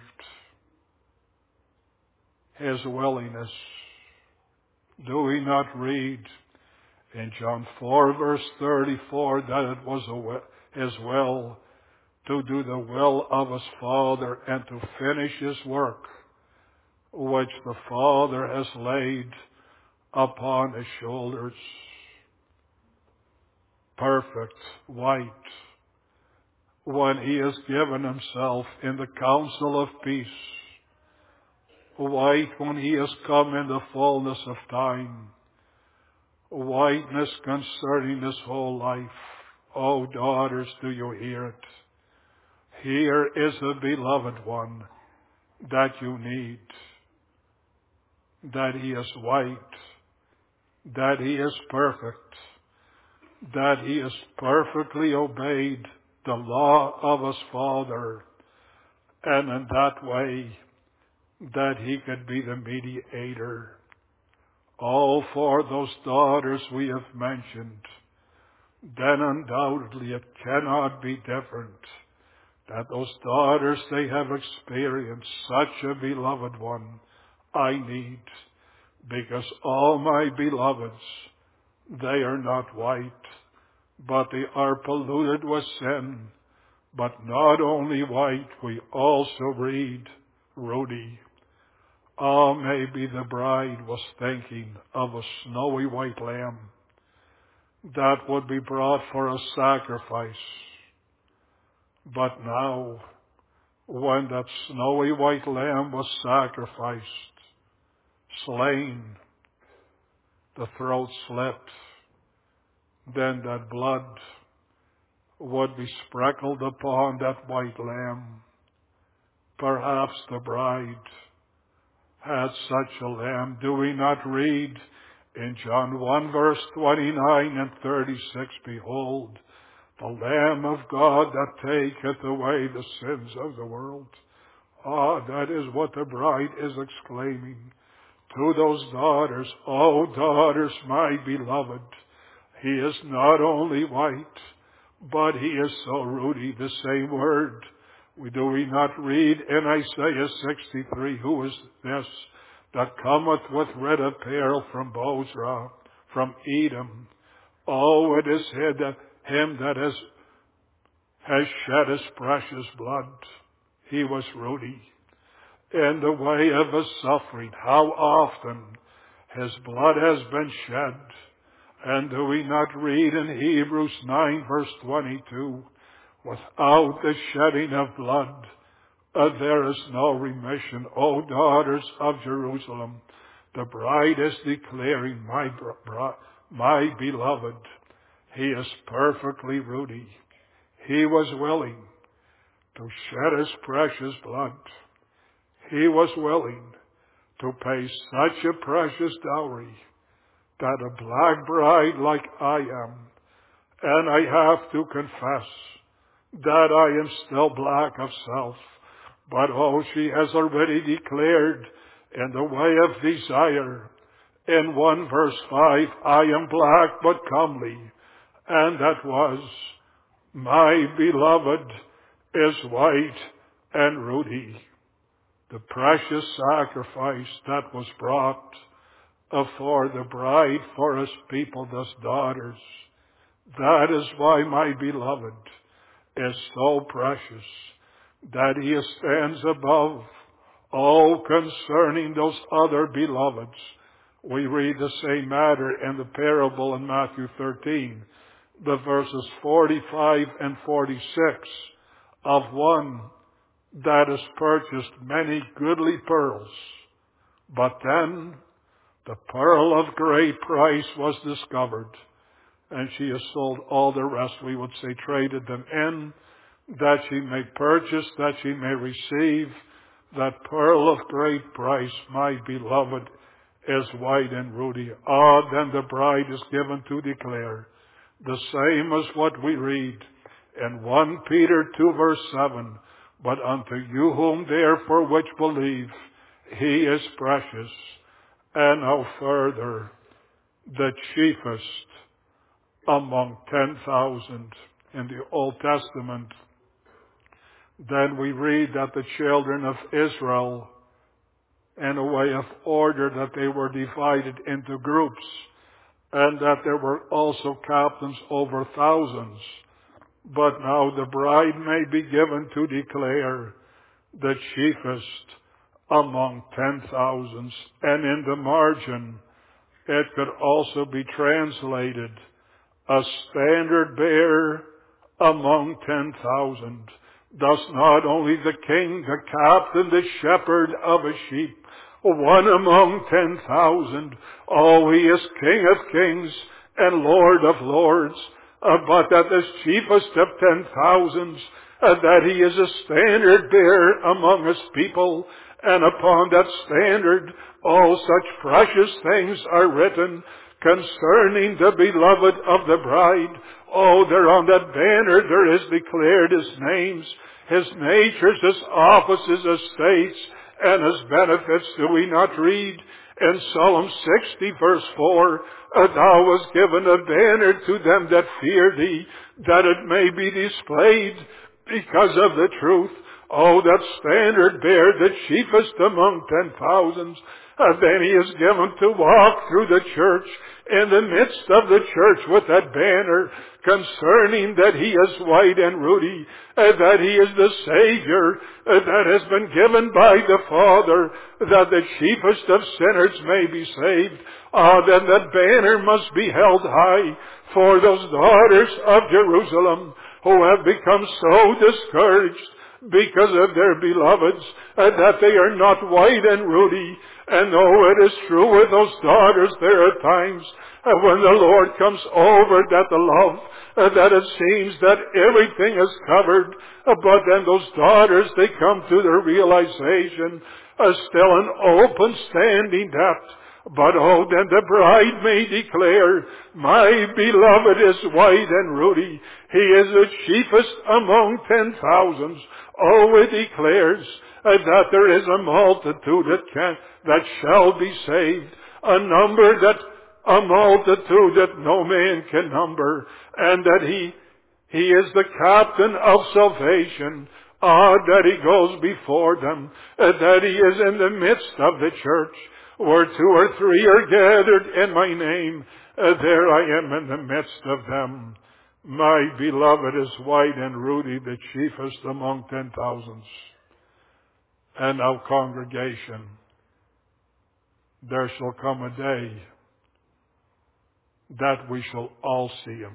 His willingness. Do we not read in John 4 verse 34 that it was His will to do the will of His Father and to finish His work, which the Father has laid upon His shoulders? Perfect, white, when He has given Himself in the counsel of peace, white when He has come in the fullness of time, whiteness concerning His whole life. Oh, daughters, do you hear it? Here is the beloved one that you need, that He is white, that He is perfect, that He has perfectly obeyed the law of His Father, and in that way that He could be the mediator. Oh, for those daughters we have mentioned, then undoubtedly it cannot be different, that those daughters, they have experienced such a beloved one I need, because all my beloveds, they are not white, but they are polluted with sin. But not only white, we also read ruddy. Oh, maybe the bride was thinking of a snowy white lamb that would be brought for a sacrifice. But now, when that snowy white lamb was sacrificed, slain, the throat slit, then that blood would be sprinkled upon that white lamb. Perhaps the bride had such a lamb. Do we not read in John 1 verse 29 and 36, behold, the Lamb of God that taketh away the sins of the world. Ah, that is what the bride is exclaiming to those daughters. Oh, daughters, my beloved, He is not only white, but He is so ruddy. The same word. Do we not read in Isaiah 63, who is this that cometh with red apparel from Bozrah, from Edom? Oh, it is Him that has shed His precious blood. He was ruddy in the way of His suffering. How often His blood has been shed. And do we not read in Hebrews 9 verse 22, without the shedding of blood, there is no remission. O daughters of Jerusalem, the bride is declaring, my beloved, He is perfectly ruddy. He was willing to shed His precious blood. He was willing to pay such a precious dowry that a black bride like I am, and I have to confess that I am still black of self, but oh, she has already declared in the way of desire, in 1 verse 5, I am black but comely, and that was, my beloved is white and ruddy. The precious sacrifice that was brought for the bride, for His people, thus daughters. That is why my beloved is so precious, that He stands above all concerning those other beloveds. We read the same matter in the parable in Matthew 13, the verses 45 and 46 of one that has purchased many goodly pearls. But then the pearl of great price was discovered, and she has sold all the rest, we would say traded them in, that she may purchase, that she may receive that pearl of great price. My beloved is white and ruddy. Ah, then the bride is given to declare the same as what we read in 1 Peter 2 verse 7. But unto you whom therefore which believe, He is precious. And no further, the chiefest among 10,000 in the Old Testament. Then we read that the children of Israel, in a way of order, that they were divided into groups, and that there were also captains over thousands. But now the bride may be given to declare the chiefest among 10,000s. And in the margin, it could also be translated, a standard bearer among 10,000. Thus not only the king, the captain, the shepherd of a sheep, one among 10,000. Oh, he is King of kings and Lord of lords, but that the chiefest of 10,000s, that he is a standard bearer among his people, and upon that standard, all such precious things are written concerning the beloved of the bride. Oh, there on that banner there is declared his names, his natures, his offices, his states, and his benefits. Do we not read in Psalm 60 verse 4, thou hast given a banner to them that fear thee, that it may be displayed because of the truth. Oh, that standard bearer, the chiefest among 10,000s, then he is given to walk through the church, in the midst of the church with that banner, concerning that he is white and ruddy, that he is the Savior that has been given by the Father, that the chiefest of sinners may be saved. Then that banner must be held high for those daughters of Jerusalem who have become so discouraged because of their beloveds, that they are not white and ruddy. And though it is true with those daughters, there are times when the Lord comes over that the love, that it seems that everything is covered, but then those daughters, they come to the realization, still an open standing depth. But oh, then the bride may declare, my beloved is white and ruddy. He is the chiefest among 10,000s. Oh, it declares that there is a multitude that shall be saved, a multitude that no man can number, and that he is the captain of salvation. That he goes before them, that he is in the midst of the church. Where 2 or 3 are gathered in my name, there I am in the midst of them. My beloved is white and ruddy, the chiefest among 10,000s. And now, congregation, there shall come a day that we shall all see him.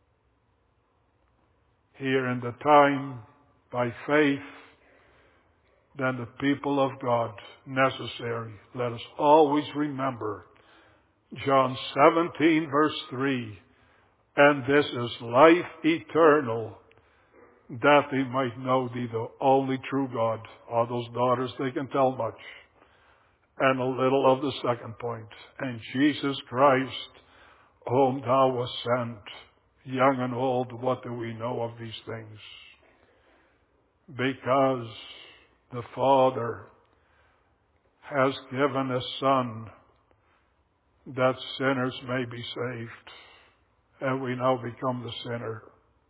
Here in the time, by faith, then the people of God necessary. Let us always remember John 17 verse 3. And this is life eternal, that they might know thee, the only true God. All those daughters, they can tell much. And a little of the second point. And Jesus Christ, whom thou wast sent, young and old, what do we know of these things? Because the Father has given a Son that sinners may be saved. Have we now become the sinner?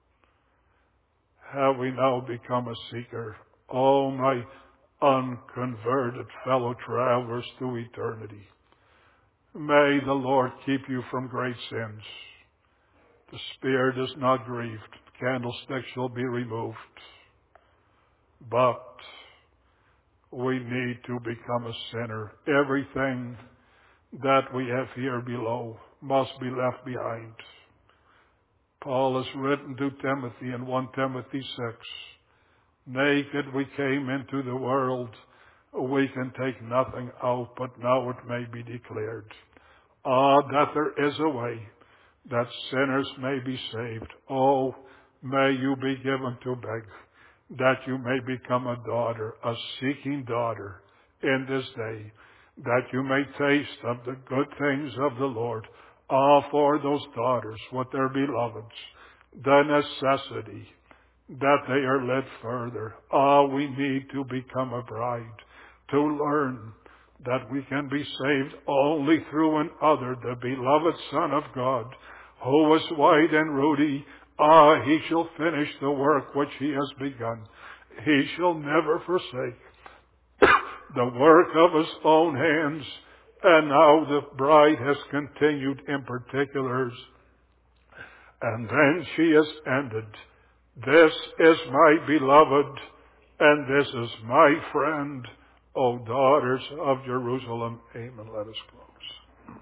Have we now become a seeker? Oh, my unconverted fellow travelers to eternity. May the Lord keep you from great sins. The Spirit is not grieved. The candlestick shall be removed. But we need to become a sinner. Everything that we have here below must be left behind. Paul has written to Timothy in 1 Timothy 6, naked we came into the world, we can take nothing out, but now it may be declared, that there is a way that sinners may be saved. Oh, may you be given to beg, that you may become a daughter, a seeking daughter in this day, that you may taste of the good things of the Lord. For those daughters, with their beloveds, the necessity that they are led further. We need to become a bride, to learn that we can be saved only through another, the beloved Son of God, who was white and ruddy. He shall finish the work which he has begun. He shall never forsake the work of his own hands. And now the bride has continued in particulars. And then she has ended. This is my beloved, and this is my friend, O daughters of Jerusalem. Amen. Let us close.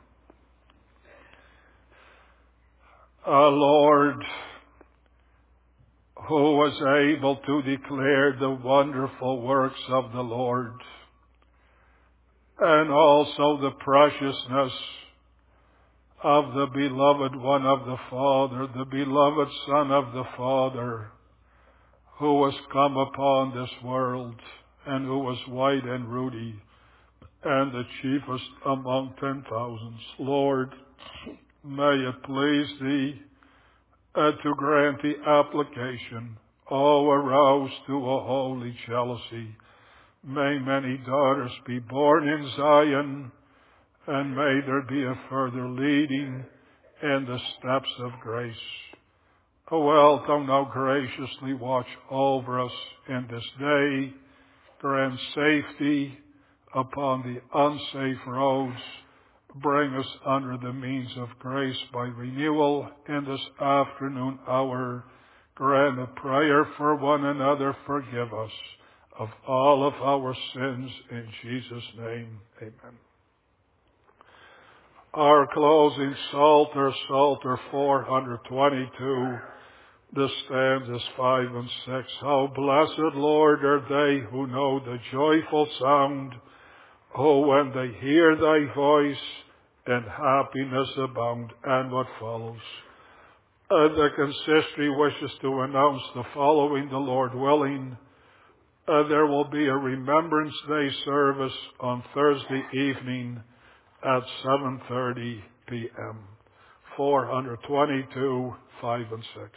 Lord, who was able to declare the wonderful works of the Lord, and also the preciousness of the beloved one of the Father, the beloved Son of the Father, who was come upon this world, and who was white and ruddy, and the chiefest among 10,000s. Lord, may it please Thee to grant the application, aroused to a holy jealousy. May many daughters be born in Zion, and may there be a further leading in the steps of grace. Wilt Thou now graciously watch over us in this day, grant safety upon the unsafe roads, bring us under the means of grace by renewal in this afternoon hour, grant a prayer for one another, forgive us of all of our sins, in Jesus' name, amen. Our closing Psalter, Psalter 422, the stanzas 5 and 6. How blessed, Lord, are they who know the joyful sound, when they hear Thy voice, and happiness abound. And what follows? The consistory wishes to announce the following, the Lord willing. There will be a Remembrance Day service on Thursday evening at 7:30 p.m. 422, 5 and 6.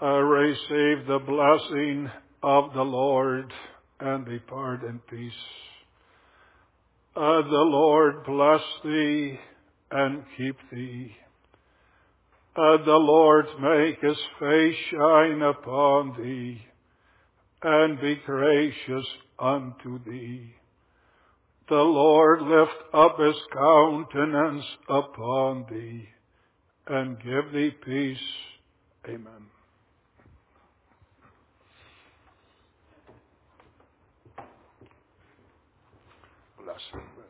Receive the blessing of the Lord and depart in peace. The Lord bless thee and keep thee. The Lord make his face shine upon thee and be gracious unto thee. The Lord lift up his countenance upon thee and give thee peace. Amen. Blessed.